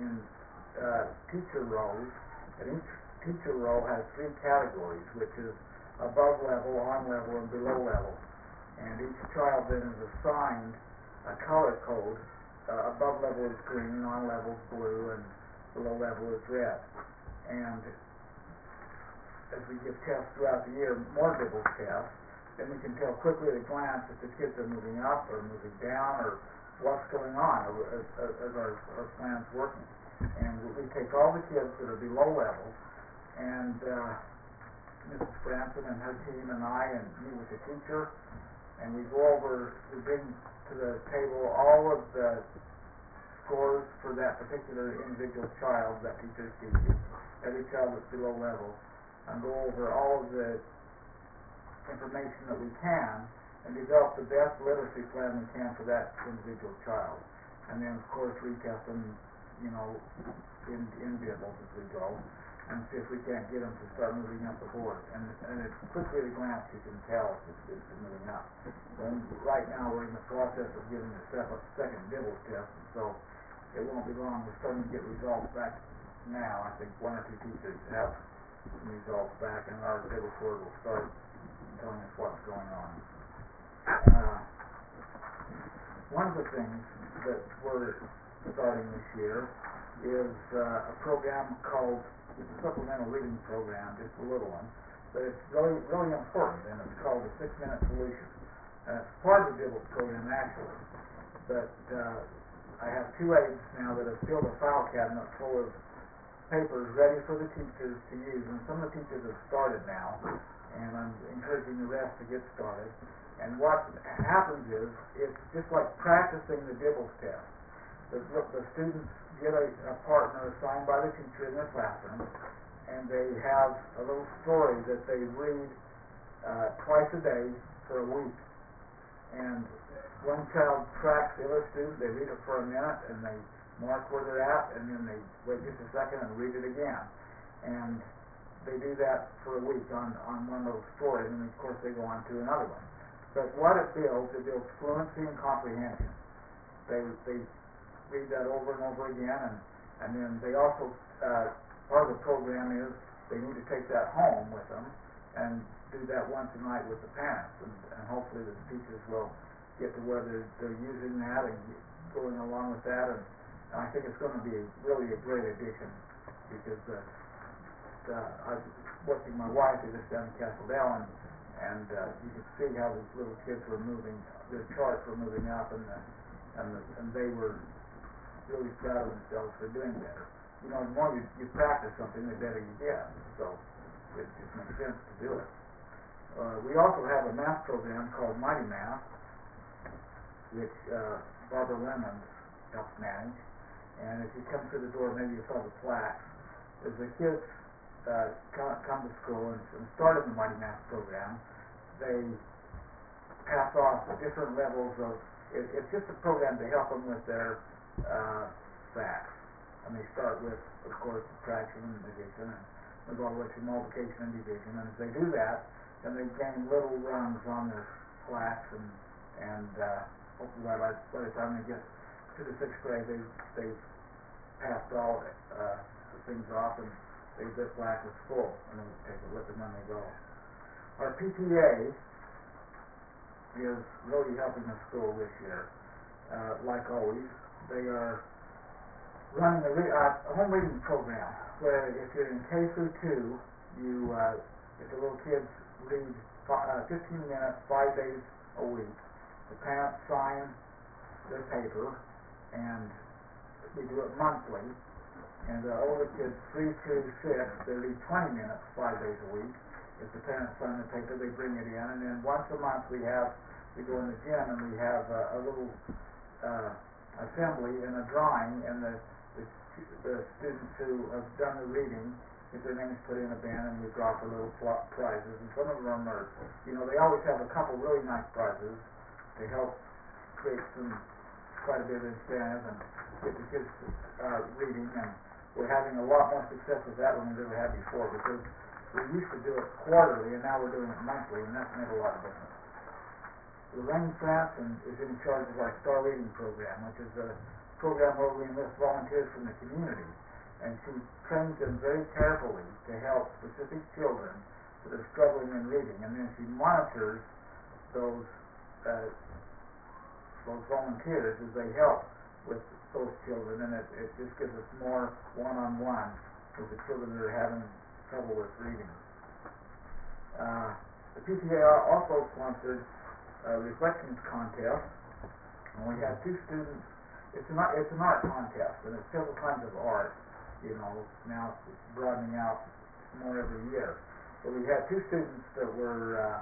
in uh, teacher roles, and each teacher role has three categories, which is above level, on level, and below level. And each child then is assigned a color code. Uh, above level is green, on level is blue, and below level is red. And as we give tests throughout the year, more Dibbles tests, then we can tell quickly at a glance if the kids are moving up or moving down or what's going on as, as, as our, our plan's working. And we take all the kids that are below level, and uh, Missus Branson and her team and I and meet with the teacher, and we go over, we bring to the table all of the scores for that particular individual child that teacher is teaching, every child that's below level, and go over all of the information that we can and develop the best literacy plan we can for that individual child. And then, of course, retest them, you know, in, in Dibbles as we go, and see if we can't get them to start moving up the board. And, and it's quickly at a glance you can tell if it's, it's moving up. And right now we're in the process of giving the second, second Dibbles test, and so it won't be long. We're starting to get results back now. I think one or two teachers have some results back, and our Dibbles board will start telling us what's going on. Uh, one of the things that we're starting this year is uh, a program called It's a supplemental reading program, just a little one, but it's really, really important, and it's called the Six-Minute Solution. Uh, it's part of the Dibbles program, actually, but uh, I have two aides now that have filled a file cabinet full of papers ready for the teachers to use, and some of the teachers have started now, and I'm encouraging the rest to get started. And what happens is, it's just like practicing the Dibbles test. The, the students get a, a partner assigned by the teacher in their classroom, and they have a little story that they read uh, twice a day for a week. And one child tracks the other student, they read it for a minute, and they mark where they're at, and then they wait just a second and read it again. And they do that for a week on, on one of those stories, and of course they go on to another one. But what it builds, it builds fluency and comprehension. They, they read that over and over again, and, and then they also, uh, part of the program is they need to take that home with them and do that once a night with the parents, and, and hopefully the teachers will get to where they're, they're using that and going along with that, and, and I think it's going to be really a great addition, because uh, uh, I was working my wife who lives down in Castle Dell, and, and uh, you could see how these little kids were moving, their charts were moving up, and, the, and, the, and they were really proud of themselves for doing better. You know, the more you, you practice something, the better you get. So it just makes sense to do it. Uh, we also have a math program called Mighty Math, which uh, Barbara Lemons helps manage. And if you come through the door, maybe you saw the plaque. As the kids uh, come, come to school and, and start in the Mighty Math program, they pass off different levels of, it, it's just a program to help them with their uh, facts. And they start with, of course, subtraction and addition, and move all the way to multiplication and division. And as they do that, then they gain little runs on their plaques, and, and uh, hopefully by, by the time they get to the sixth grade, they, they've passed all uh, the things off, and they, their plaque is full, and they take it with them when they go. Our P T A is really helping the school this year, uh, like always. They are running a, re- uh, a home reading program where if you're in K through two, you uh, if the little kids read fi- uh, fifteen minutes, five days a week. The parents sign their paper, and we do it monthly. And the older kids, three through six, they read twenty minutes, five days a week. If the parents sign the paper, they bring it in, and then once a month we have we go in the gym and we have uh, a little uh, assembly and a drawing, and the, the the students who have done the reading, if their names put in a bin, and we draw for little pl- prizes, and some of them are, you know, they always have a couple really nice prizes to help create some, quite a bit of incentive and get the kids uh, reading, and we're having a lot more success with that than we've ever had before, because we used to do it quarterly, and now we're doing it monthly, and that's made a lot of difference. Lorraine Franson is in charge of our Star Reading program, which is a program where we enlist volunteers from the community, and she trains them very carefully to help specific children that are struggling in reading, and then she monitors those uh, those volunteers as they help with those children, and it, it just gives us more one-on-one with the children that are having trouble with reading. Uh, the P T A also sponsored a reflections contest, and we had two students. It's an it's an art contest, and it's several kinds of art. You know, now it's broadening out more every year. But we had two students that were uh,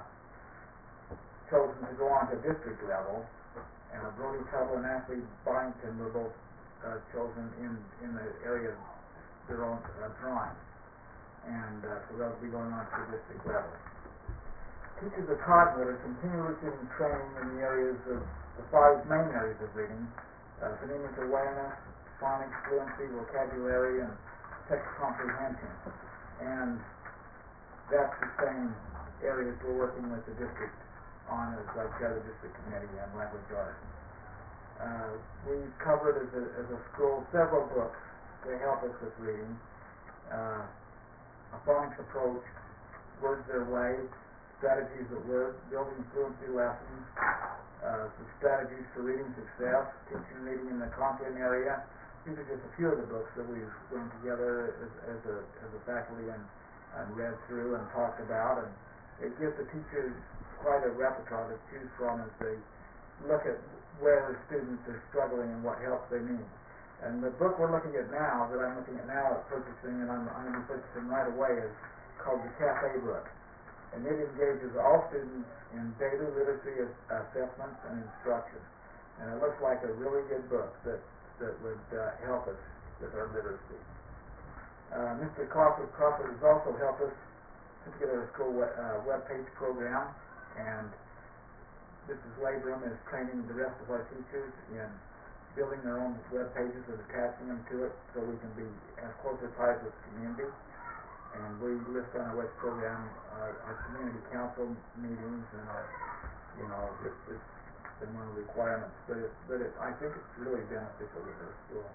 chosen to go on to district level. Uh, Brody Tuttle and Ashley Byington were both uh, chosen in, in the area of their own uh, drawing. And uh, so they'll be going on to the district level. Teachers of Cottonwood are continually receiving training in the areas of the five main areas of reading: uh, phonemic awareness, phonics fluency, vocabulary, and text comprehension. And that's the same areas we're working with the district on as like the other district committee and language arts. Uh, we covered as a, as a school several books to help us with reading. Uh, a phonics approach, Words Their Way, Strategies at Work, Building Fluency Lessons, uh, some strategies for reading success, teaching reading in the content area. These are just a few of the books that we've thrown together as, as, a, as a faculty and, and read through and talked about, and it gives the teachers quite a repertoire to choose from as they look at where the students are struggling and what help they need. And the book we're looking at now, that I'm looking at now at purchasing, and I'm, I'm going to be purchasing right away, is called the Cafe Book. And it engages all students in data literacy assessments and instruction. And it looks like a really good book that, that would uh, help us with our literacy. Uh, Mister Crawford, Crawford has also helped us put together a school web, uh, web page program, and Missus Labrum is training the rest of our teachers in building their own web pages and attaching them to it so we can be have closer ties with the community. And we list on our web program uh, our community council meetings, and our, you know, it, it's been one of the requirements. But it, but it, I think it's really beneficial with our school.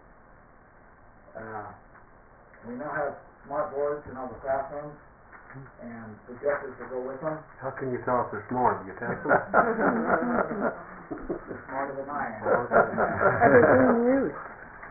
Uh, we now have smart boards in all the classrooms, and projectors to go with them. How can you tell if they're smart? Do you test them? They're smarter than I am. Are they being used?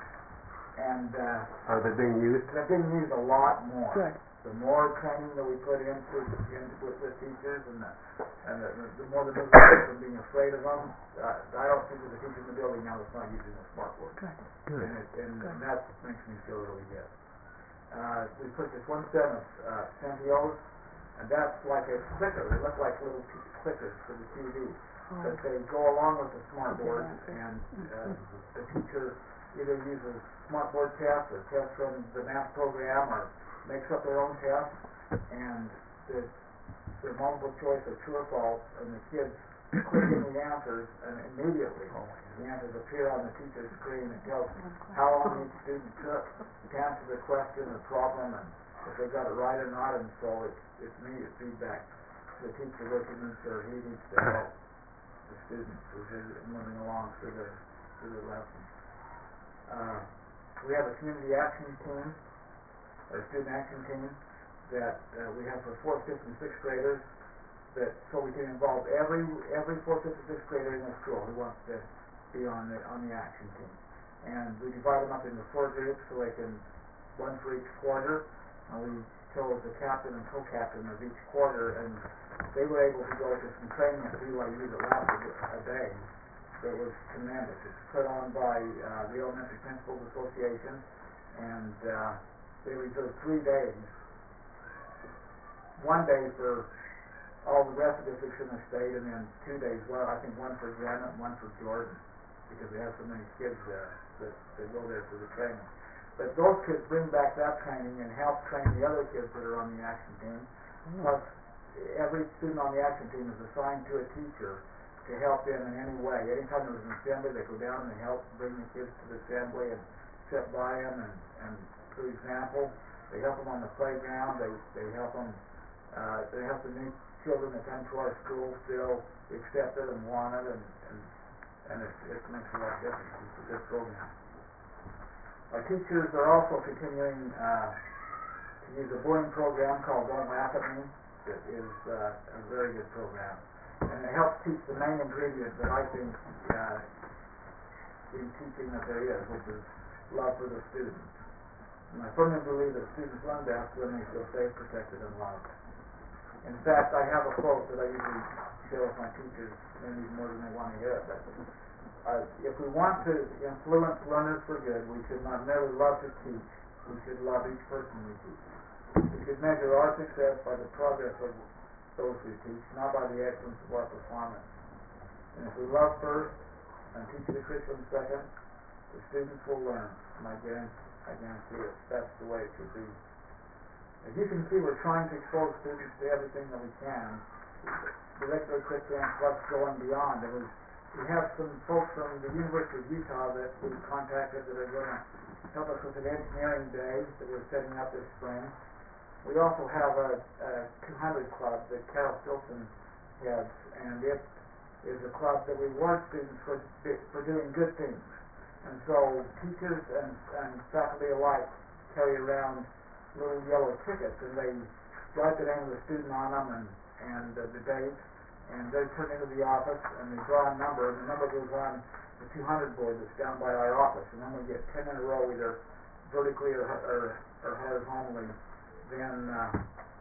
And uh, Are they being used? they're being used a lot more. Good. The more training that we put into, into with, with teachers, and the, and the, the more the new kids from being afraid of them, uh, I don't think there's a teacher in the building now that's not using a smart board. Good. And, it, and, and that makes me feel really good. Uh, we purchased one set of uh, Centios, and that's like a clicker. They look like little t- clickers for the T V. Oh. But they go along with the smart board, and uh, the teacher either uses smart board tests or tests from the math program or makes up their own tests, and the, the multiple choice of true or false, and the kids click in the answers, and immediately the answers appear on the teacher's screen and tells them how long each student took to answer the question or problem, and if they got it right or not, and so it's, it's immediate feedback to the teacher looking sure he needs to help the students as they're moving along through their, through their lessons. Uh, we have a community action team, or student action team, that uh, we have for fourth, fifth, and sixth graders, that so we can involve every every fourth, fifth, and sixth grader in the school who wants to be on the on the action team. And we divide them up into four groups so they can, one for each quarter, and we chose the captain and co-captain of each quarter, and they were able to go to some training at B Y U that lasted a day. That was tremendous. It's put on by uh, the Elementary Principals Association, and uh, they reserved three days. One day for all the rest of the districts in the state, and then two days, well, I think one for Granite and one for Jordan, because they have so many kids there that they go there for the training. But those kids bring back that training and help train the other kids that are on the action team. Mm. Plus, every student on the action team is assigned to a teacher to help them in any way. Anytime there's an assembly, they go down and they help bring the kids to the assembly and sit by them, and, and for example, they help them on the playground, they, they help them, uh, they help the new children that come to our school feel accepted and wanted, and, and, and it, it makes a lot of difference. It's a good program. Our teachers are also continuing uh, to use a bullying program called Don't Laugh at Me. It is uh, a very good program. And it helps teach the main ingredient that I think uh, in teaching that there is, which is love for the students. And I firmly believe that students learn best when they feel safe, protected, and loved. In fact, I have a quote that I usually share with my teachers, maybe more than they want to hear it. But, uh, if we want to influence learners for good, we should not merely love to teach, we should love each person we teach. We should measure our success by the progress of those we teach, not by the excellence of our performance. And if we love first and teach the curriculum second, the students will learn. And I guarantee, I guarantee it. That's the way it should be. As you can see, we're trying to expose students to everything that we can. The regular curriculum plus going beyond. And we, we have some folks from the University of Utah that we contacted that are going to help us with an engineering day that we're setting up this spring. We also have a, a two hundred club that Carol Stilson heads, and it is a club that reward students for for doing good things. And so teachers and, and faculty alike carry around little yellow tickets, and they write the name of the student on them and, and uh, the date, and they're turned into the office, and they draw a number, and the number goes on the two hundred board that's down by our office, and then we get ten in a row, either vertically or, or, or horizontally. Then uh,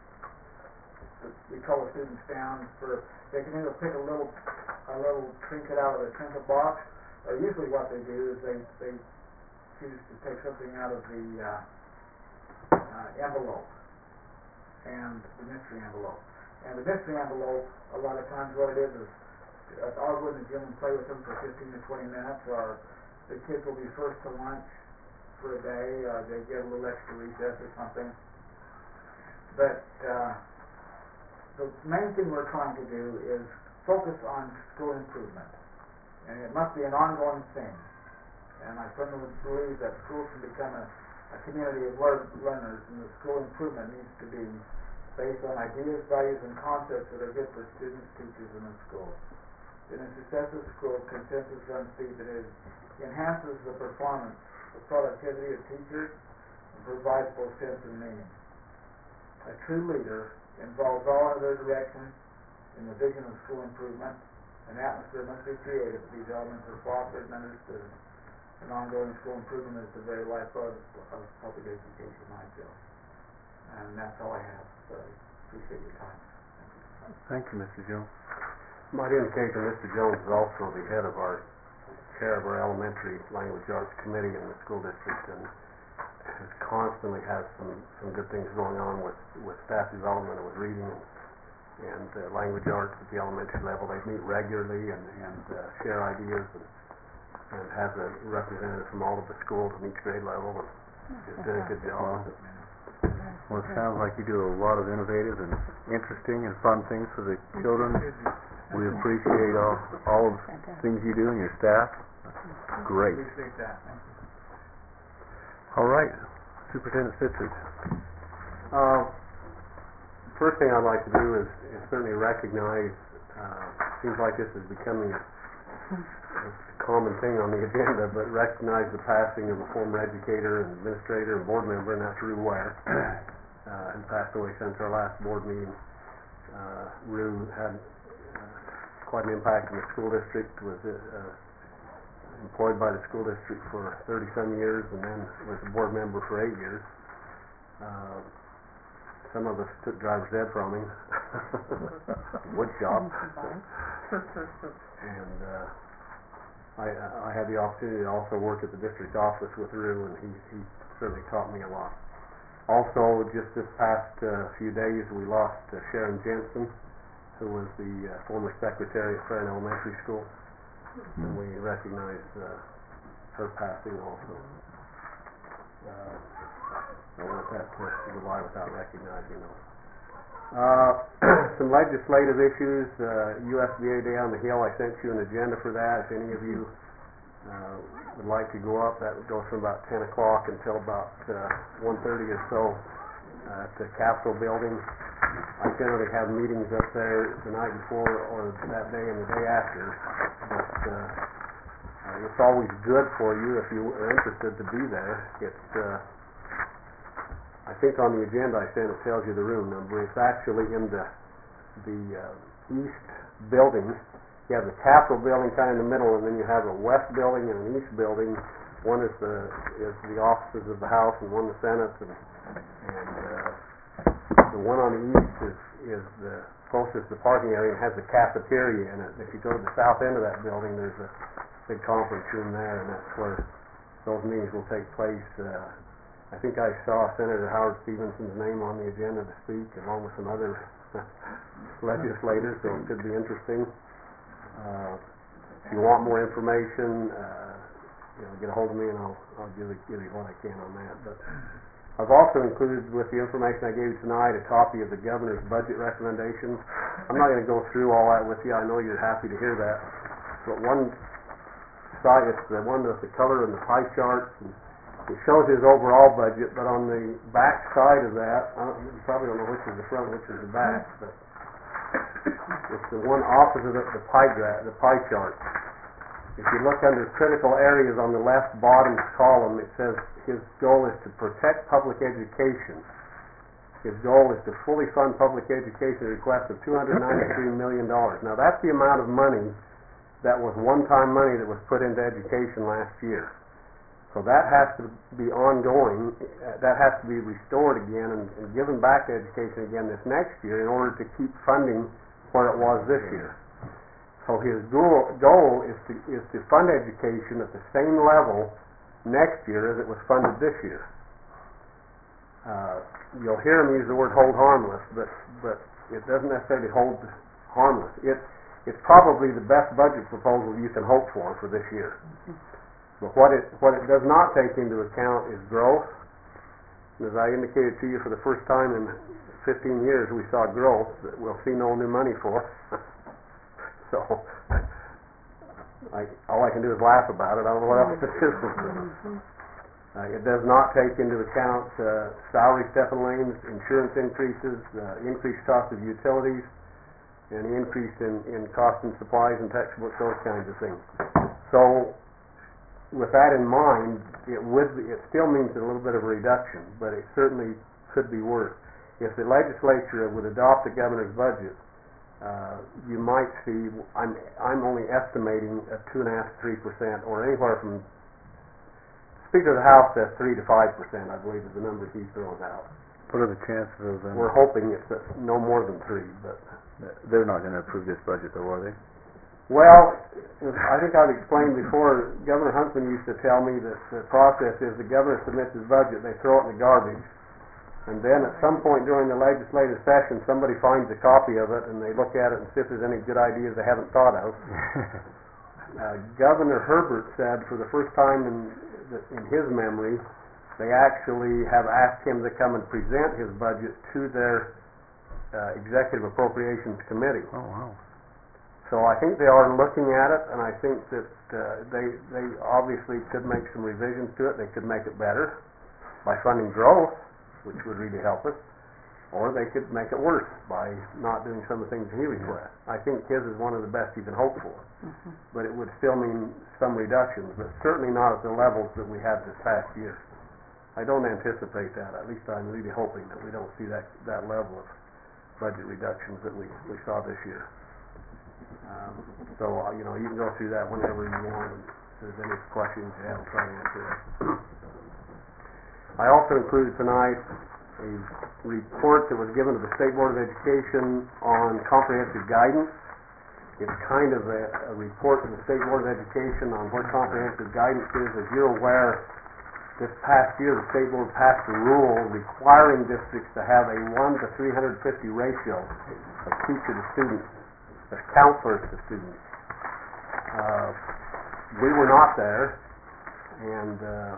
we call the students down for, they can either pick a little a little trinket out of the tinsel box, or usually what they do is they, they choose to take something out of the uh, uh, envelope, and the mystery envelope. And the mystery envelope, a lot of times what it is is, uh, I'll go in the gym and play with them for fifteen to twenty minutes, or the kids will be first to lunch for a day, or they get a little extra recess or something. But uh, the main thing we're trying to do is focus on school improvement. And it must be an ongoing thing. And I firmly believe that schools can become a, a community of lear- learners, and the school improvement needs to be based on ideas, values, and concepts that are good for students, teachers, and the school. In a successful school, consensus runs deep. It enhances the performance, the productivity of teachers, and provides both sense and meaning. A true leader involves all other directions in the vision of school improvement. An atmosphere must be created that these elements are fostered and understood. An ongoing school improvement is the very lifeblood of public education, I feel. And that's all I have. So I appreciate your time. Thank you, Mister Jones. Might indicate that Mister Jones is also the head of our chair of our elementary language arts committee in the school district, and has constantly has some, some good things going on with, with staff development and with reading and, and uh, language arts at the elementary level. They meet regularly and, and uh, share ideas, and, and has a representative from all of the schools in each grade level, and just did a good job. Well, it sounds like you do a lot of innovative and interesting and fun things for the children. We appreciate all, all of the things you do and your staff. Great. Appreciate that. Thank you. All right, Superintendent Sitzert. Uh, first thing I'd like to do is, is certainly recognize, uh, seems like this is becoming a, a common thing on the agenda, but recognize the passing of a former educator and administrator and board member, and that's Rue Ware, uh, who passed away since our last board meeting. Uh, Rue had uh, quite an impact in the school district, was uh, employed by the school district for thirty-some years, and then was a board member for eight years. Uh, some of us took driver's ed from him. Wood shop. And uh, I, I had the opportunity to also work at the district office with Rue, and he, he certainly taught me a lot. Also, just this past uh, few days, we lost uh, Sharon Jensen, who was the uh, former secretary at Farron Elementary School. And we recognize uh, her passing also. Uh, I don't want that to go by without recognizing them. Uh, some legislative issues, uh, U S D A Day on the Hill, I sent you an agenda for that. If any of you uh, would like to go up, that would go from about ten o'clock until about uh, one thirty or so uh, at the Capitol building. I generally have meetings up there the night before or that day and the day after, but uh, I Uh, it's always good for you if you are interested to be there. It's, uh, I think on the agenda I sent it tells you the room number. It's actually in the the uh, east building. You have the Capitol building kind of in the middle, and then you have a west building and an east building. One is the is the offices of the House, and one the Senate, and, and uh, the one on the east is is the closest to the parking area and has the cafeteria in it. If you go to the south end of that building, there's a big conference room there, and that's where those meetings will take place. Uh, I think I saw Senator Howard Stevenson's name on the agenda to speak, along with some other legislators, so it could be interesting. Uh, if you want more information, uh, you know, get a hold of me and I'll, I'll give, you, give you what I can on that. But I've also included with the information I gave you tonight a copy of the governor's budget recommendations. I'm not going to go through all that with you. I know you're happy to hear that. But one side, it's the one with the color and the pie charts, and it shows his overall budget. But on the back side of that, I don't, you probably don't know which is the front, which is the back, but it's the one opposite of the pie gra- the pie chart. If you look under critical areas on the left bottom column, it says his goal is to protect public education. His goal is to fully fund public education, a request of two hundred ninety-three million dollars. Now that's the amount of money that was one-time money that was put into education last year. So that has to be ongoing, uh, that has to be restored again and, and given back to education again this next year in order to keep funding where it was this year. So his goal, goal is to is to fund education at the same level next year as it was funded this year. Uh, you'll hear him use the word hold harmless, but but it doesn't necessarily hold harmless. It it's probably the best budget proposal you can hope for for this year. But what it what it does not take into account is growth. And as I indicated to you, for the first time in fifteen years, we saw growth that we'll see no new money for. So, I, all I can do is laugh about it. I don't know what else to do. Uh, it does not take into account uh, salary step and lanes, insurance increases, uh, increased cost of utilities, and the increase in, in cost and supplies and textbooks, those kinds of things. So, with that in mind, it would be, it still means a little bit of a reduction, but it certainly could be worse. If the legislature would adopt the governor's budget, Uh, you might see, I'm I'm only estimating a two and a half to three percent, or anywhere from. Speaker of the House says three to five percent, I believe, is the number he throws out. What are the chances of them? We're hoping it's uh, no more than three, but They're not going to approve this budget, though, are they? well, I think I've explained before. Governor Huntsman used to tell me that the process is the governor submits his budget, they throw it in the garbage. And then at some point during the legislative session, somebody finds a copy of it, and they look at it and see if there's any good ideas they haven't thought of. uh, Governor Herbert said for the first time in, in his memory, they actually have asked him to come and present his budget to their uh, Executive Appropriations Committee. Oh, wow. So I think they are looking at it, and I think that uh, they, they obviously could make some revisions to it. They could make it better by funding growth, which would really help us, or they could make it worse by not doing some of the things he requests. I think his is one of the best you can hope for, mm-hmm. but it would still mean some reductions, but certainly not at the levels that we had this past year. I don't anticipate that. At least I'm really hoping that we don't see that, that level of budget reductions that we, we saw this year. Um, so, uh, you know, you can go through that whenever you want, and if there's any questions you have, I'll try to answer that. I also included tonight a report that was given to the State Board of Education on comprehensive guidance. It's kind of a, a report to the State Board of Education on what comprehensive guidance is. As you're aware, this past year the State Board passed a rule requiring districts to have a one to three hundred fifty ratio of teacher to student, of counselors to students. Uh, we were not there, and uh,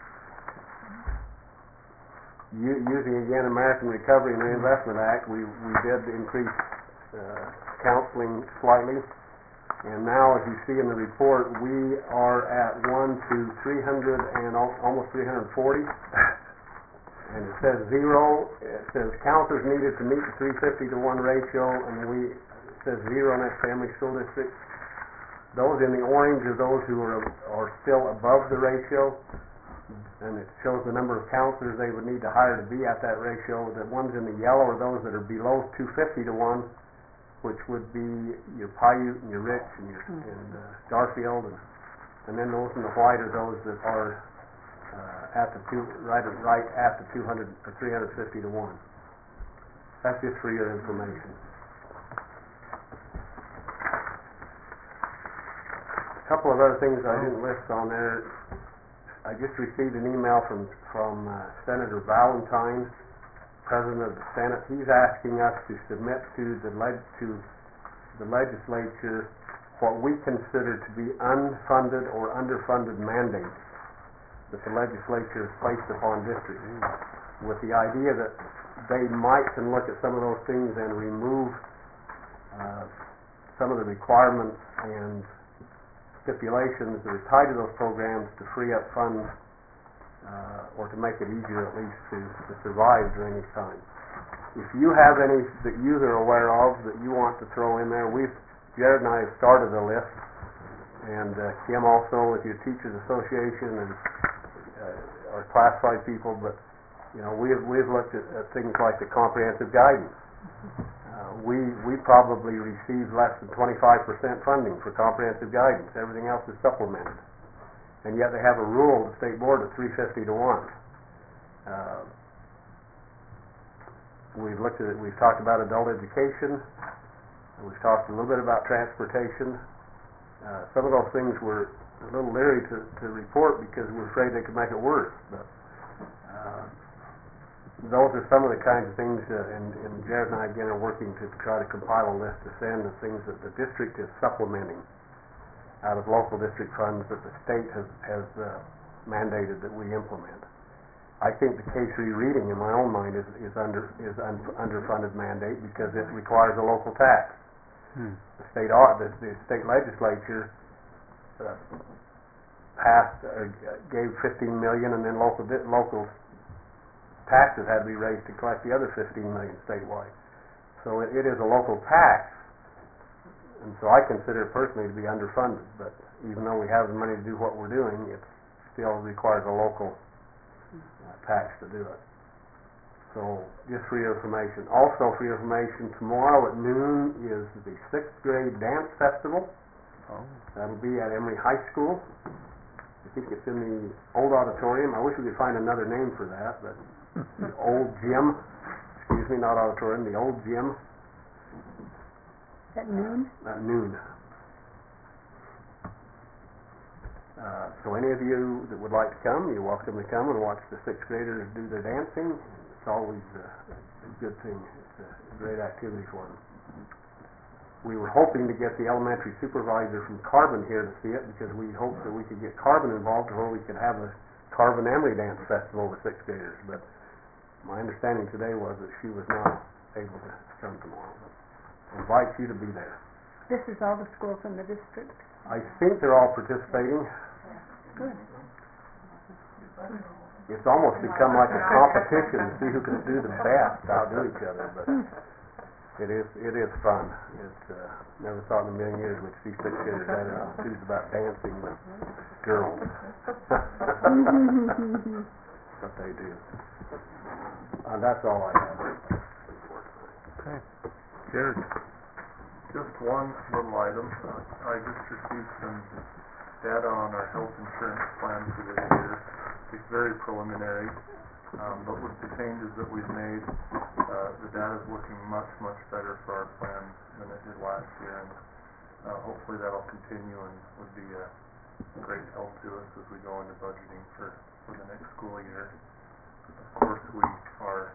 using again American Recovery and Reinvestment Act, we we did increase uh, counseling slightly, and now, as you see in the report, we are at one to three hundred and al- almost three hundred forty, and it says zero. It says counselors needed to meet the three fifty to one ratio, and we it says zero next to Emory School District. those in the orange are those who are, are still above the ratio, and it shows the number of counselors they would need to hire to be at that ratio. The ones in the yellow are those that are below two fifty to one, which would be your Paiute and your Rich and your and uh, Garfield, and, and then those in the white are those that are uh, at the two right right at the two hundred or three hundred fifty to one. That's just for your information. A couple of other things I didn't list on there. I just received an email from from uh, Senator Valentine, President of the Senate. He's asking us to submit to the leg to the legislature what we consider to be unfunded or underfunded mandates that the legislature has placed upon districts, with the idea that they might can look at some of those things and remove uh, some of the requirements and stipulations that are tied to those programs to free up funds uh, or to make it easier at least to, to survive during these times. If you have any that you are aware of that you want to throw in there, we've, Jared and I have started a list, and uh, Kim also with your Teachers Association and uh, our classified people, but you know, we've, we've looked at, at things like the comprehensive guidance. Uh, we we probably receive less than twenty-five percent funding for comprehensive guidance. Everything else is supplemented, and yet they have a rule of the state board of three fifty to one. Uh, we've looked at it. We've talked about adult education. And we've talked a little bit about transportation. Uh, some of those things we're a little leery to, to report because we're afraid they could make it worse. But uh, those are some of the kinds of things, uh, and, and Jared and I again are working to try to compile a list to send of things that the district is supplementing out of local district funds that the state has, has uh, mandated that we implement. I think the K three reading, in my own mind, is, is under is un, underfunded mandate because it requires a local tax. Hmm. The state the, the state legislature uh, passed uh, gave fifteen million, and then local local taxes had to be raised to collect the other fifteen million statewide. So it, it is a local tax, and so I consider it personally to be underfunded. But even though we have the money to do what we're doing, it still requires a local uh, tax to do it. So just for your information. Also for your information, tomorrow at noon is the sixth grade dance festival. Oh. That'll be at Emory High School. I think it's in the old auditorium. I wish we could find another name for that, but the old gym, excuse me, not auditorium, the old gym. At noon? At noon. Uh, so any of you that would like to come, you're welcome to come and watch the sixth graders do their dancing. It's always uh, a good thing. It's a great activity for them. We were hoping to get the elementary supervisor from Carbon here to see it because we hoped that we could get Carbon involved where we could have a Carbon Emory Dance Festival with sixth graders. But my understanding today was that she was not able to come tomorrow. But I invite you to be there. This is all the schools in the district? I think they're all participating. Good. It's almost become like a competition to see who can do the best, outdo each other. But it is it is fun. It's uh, never thought in a million years we'd see six kids that are enthused about dancing with girls. But they do. Uh, that's all I have. Okay. Jared. Just one little item. Uh, I just received some data on our health insurance plan for this year. It's very preliminary, um, but with the changes that we've made, uh, the data is looking much, much better for our plan than it did last year, and uh, hopefully that'll continue and would be a great help to us as we go into budgeting for, for the next school year. Of course, we are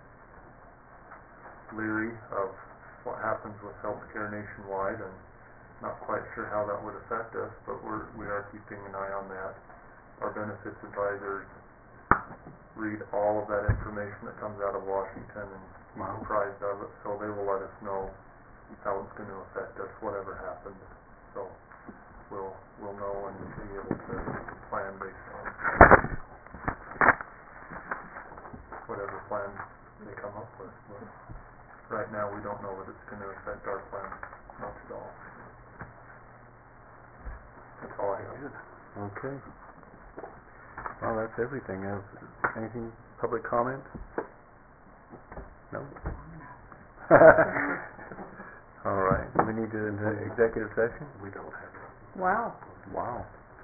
leery of what happens with healthcare nationwide, and not quite sure how that would affect us, but we're we are keeping an eye on that. Our benefits advisors read all of that information that comes out of Washington and keep apprised of it, so they will let us know how it's going to affect us, whatever happens. So we'll we'll know and be able to plan based on whatever plan they come up with. But right now, we don't know that it's going to affect our plan much at all. That's all I have. Okay. Well, that's everything. Uh, Anything, public comment? No? All right, we need to, into executive session? We don't have it. Wow. Wow.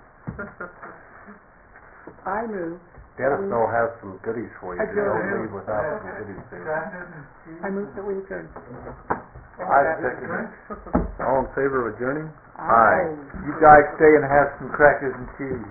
I move, Dennis though has some goodies for you. You Adjourn. don't leave without some goodies there. I move that we adjourn. I second it. All in favor of adjourning? Aye. You guys stay and have some crackers and cheese.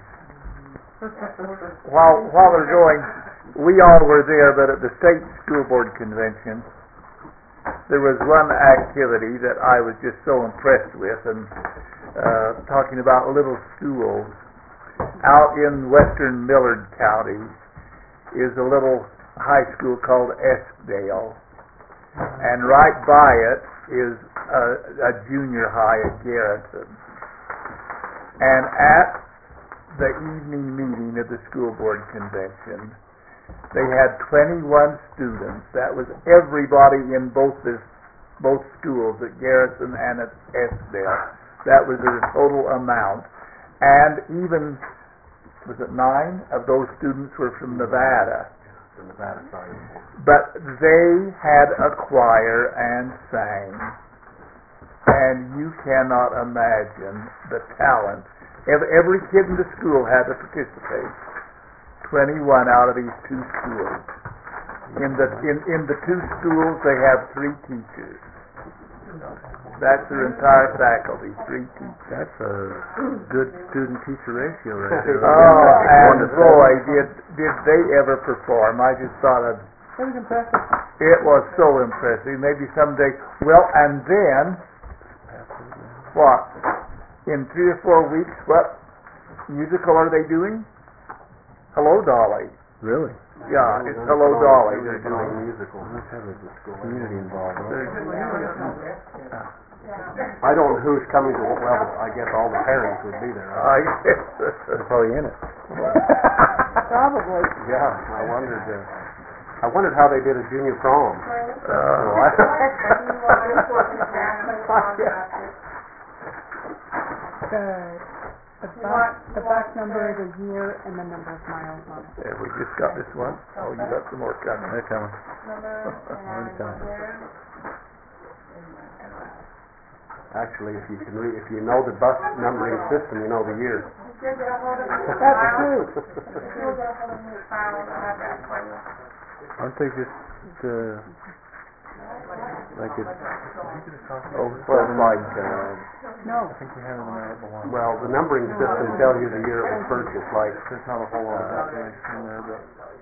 While, while they're going, we all were there, but at the state school board convention, there was one activity that I was just so impressed with, and uh, talking about little schools. Out in western Millard County is a little high school called Eskdale, and right by it is a, a junior high at Garrison. And at the evening meeting of the school board convention, they had twenty-one students. That was everybody in both this, both schools, at Garrison and at Eskdale. That was their total amount. And even, was it nine of those students were from Nevada. The Nevada side. But they had a choir and sang. And you cannot imagine the talent. Every, every kid in the school had to participate. twenty-one out of these two schools. In the in, in the two schools, they have three teachers. That's their entire faculty, three teachers. That's a good student-teacher ratio right there. Oh, One and to boy, did did they ever perform. I just thought of, It was impressive. it was so impressive. Maybe someday, well, and then, what, in three or four weeks, what musical are they doing? Hello, Dolly. Really? Yeah, it's Hello, Dolly they're It's not a doing. musical. Let's have a community involved. I don't know who's coming to, well, I guess all the parents would be there. I guess. They're probably in it. Probably. Yeah, I wondered, uh, I wondered how they did a junior prom. Uh, So I- The, the back, the back number of the year and the number of miles on it. Yeah, we just got this one. Oh, you got some more coming. They're coming. They're coming. Actually, if you can re, if you know the bus numbering system, you know the year. That's true. Aren't they just, uh, like it's, Oh, Well, it's like, uh, No. I think we have them out at the one. well, the numbering system tells you the year it was purchased, like, There's not a whole lot of information in there, but.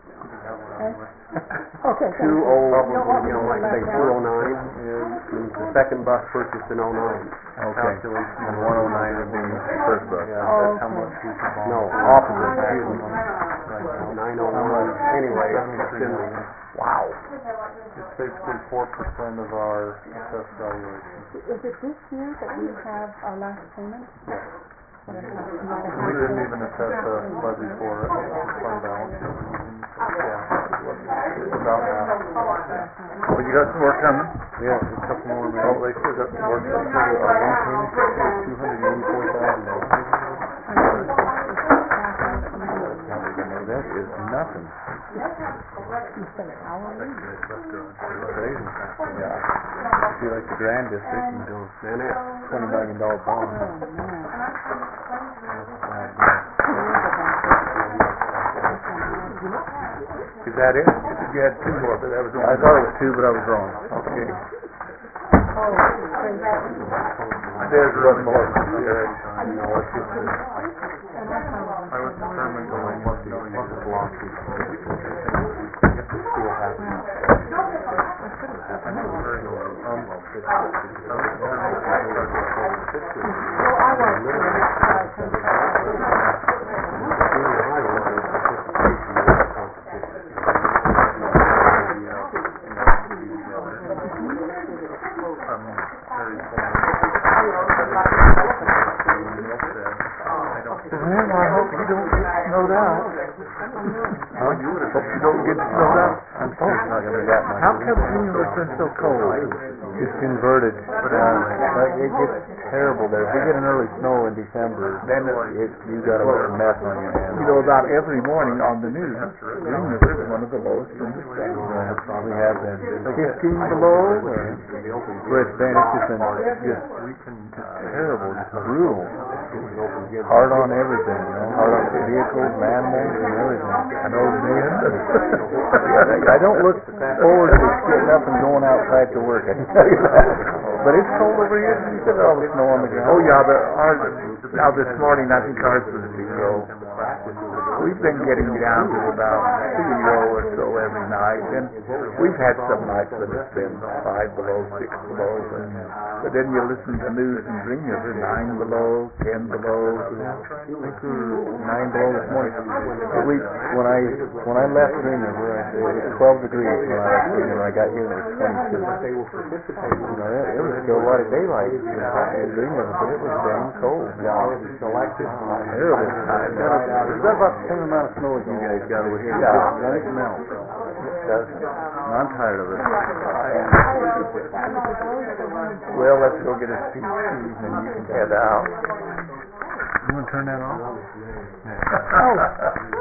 Okay. two thank oh, you. you know, like say two oh nine, and the second bus purchased in oh nine. Okay. And one oh nine would be the first bus. Yeah. Oh, That's how okay. much we can borrow. No, opposite, excuse me. Nine oh one, anyway, it's in, wow. It's basically four percent of our assessed valuation. Is it this year that we have our last payment? We didn't even assess the levy for it, fund balance. Yeah, it's about half. Well, you got some more coming? Yeah, a couple more maybe. Oh, they still got some more Our coming. one payment is two hundred eighty-four thousand dollars. That is nothing. You said it hourly? Crazy. Yeah. If you like the Grand District, you go and it, twenty million dollar bond. Oh, man. Is that it? You had two more, but that was only. I thought it was two, but I was wrong. Okay. Oh, crazy. There's one more. There. no, it's just, I was determined to like what the, what the block is. school has. I never heard of it. Um, Well, I was. Junior high one is participation in that competition. Well, I hope you don't get snowed out. Huh? Hope you don't get snowed out. I'm sure it's not gonna be that much. How come English is so cold? It's inverted. Uh, like it gets terrible there. If you get an early snow in December, then it, you got a mess on your hands. You know, about every morning on the news, Green River is one of the lowest in the state. It probably has been fifteen below, or where it's been, it's just been just, just terrible, just brutal. Hard on everything, you know, hard on vehicles, animals, and everything. I know, man. I don't look forward to getting up and going outside to work, I can tell you that. But it's cold over here. You said all the snow on the ground. Oh, yeah, the, ours, now this morning, I think ours was zero. We've been getting down to about zero or so every night, and we've had some nights that it's been five below, six below, but, but then you listen to news and Green River, nine below, ten below, I think we were nine below this morning. But we, when I when I left Green River, I, it was twelve degrees when I left Green River. I got here and it was twenty-two. You know, it, it was still a lot of daylight in Green River, but it was damn cold. Yeah, it's like this terrible. It's got, a, it's got about the same amount of snow as you guys got over here. Yeah, and it melts. It does. And I'm tired of it. well, let's go get a seat and you can head out. You wanna turn that off? Oh,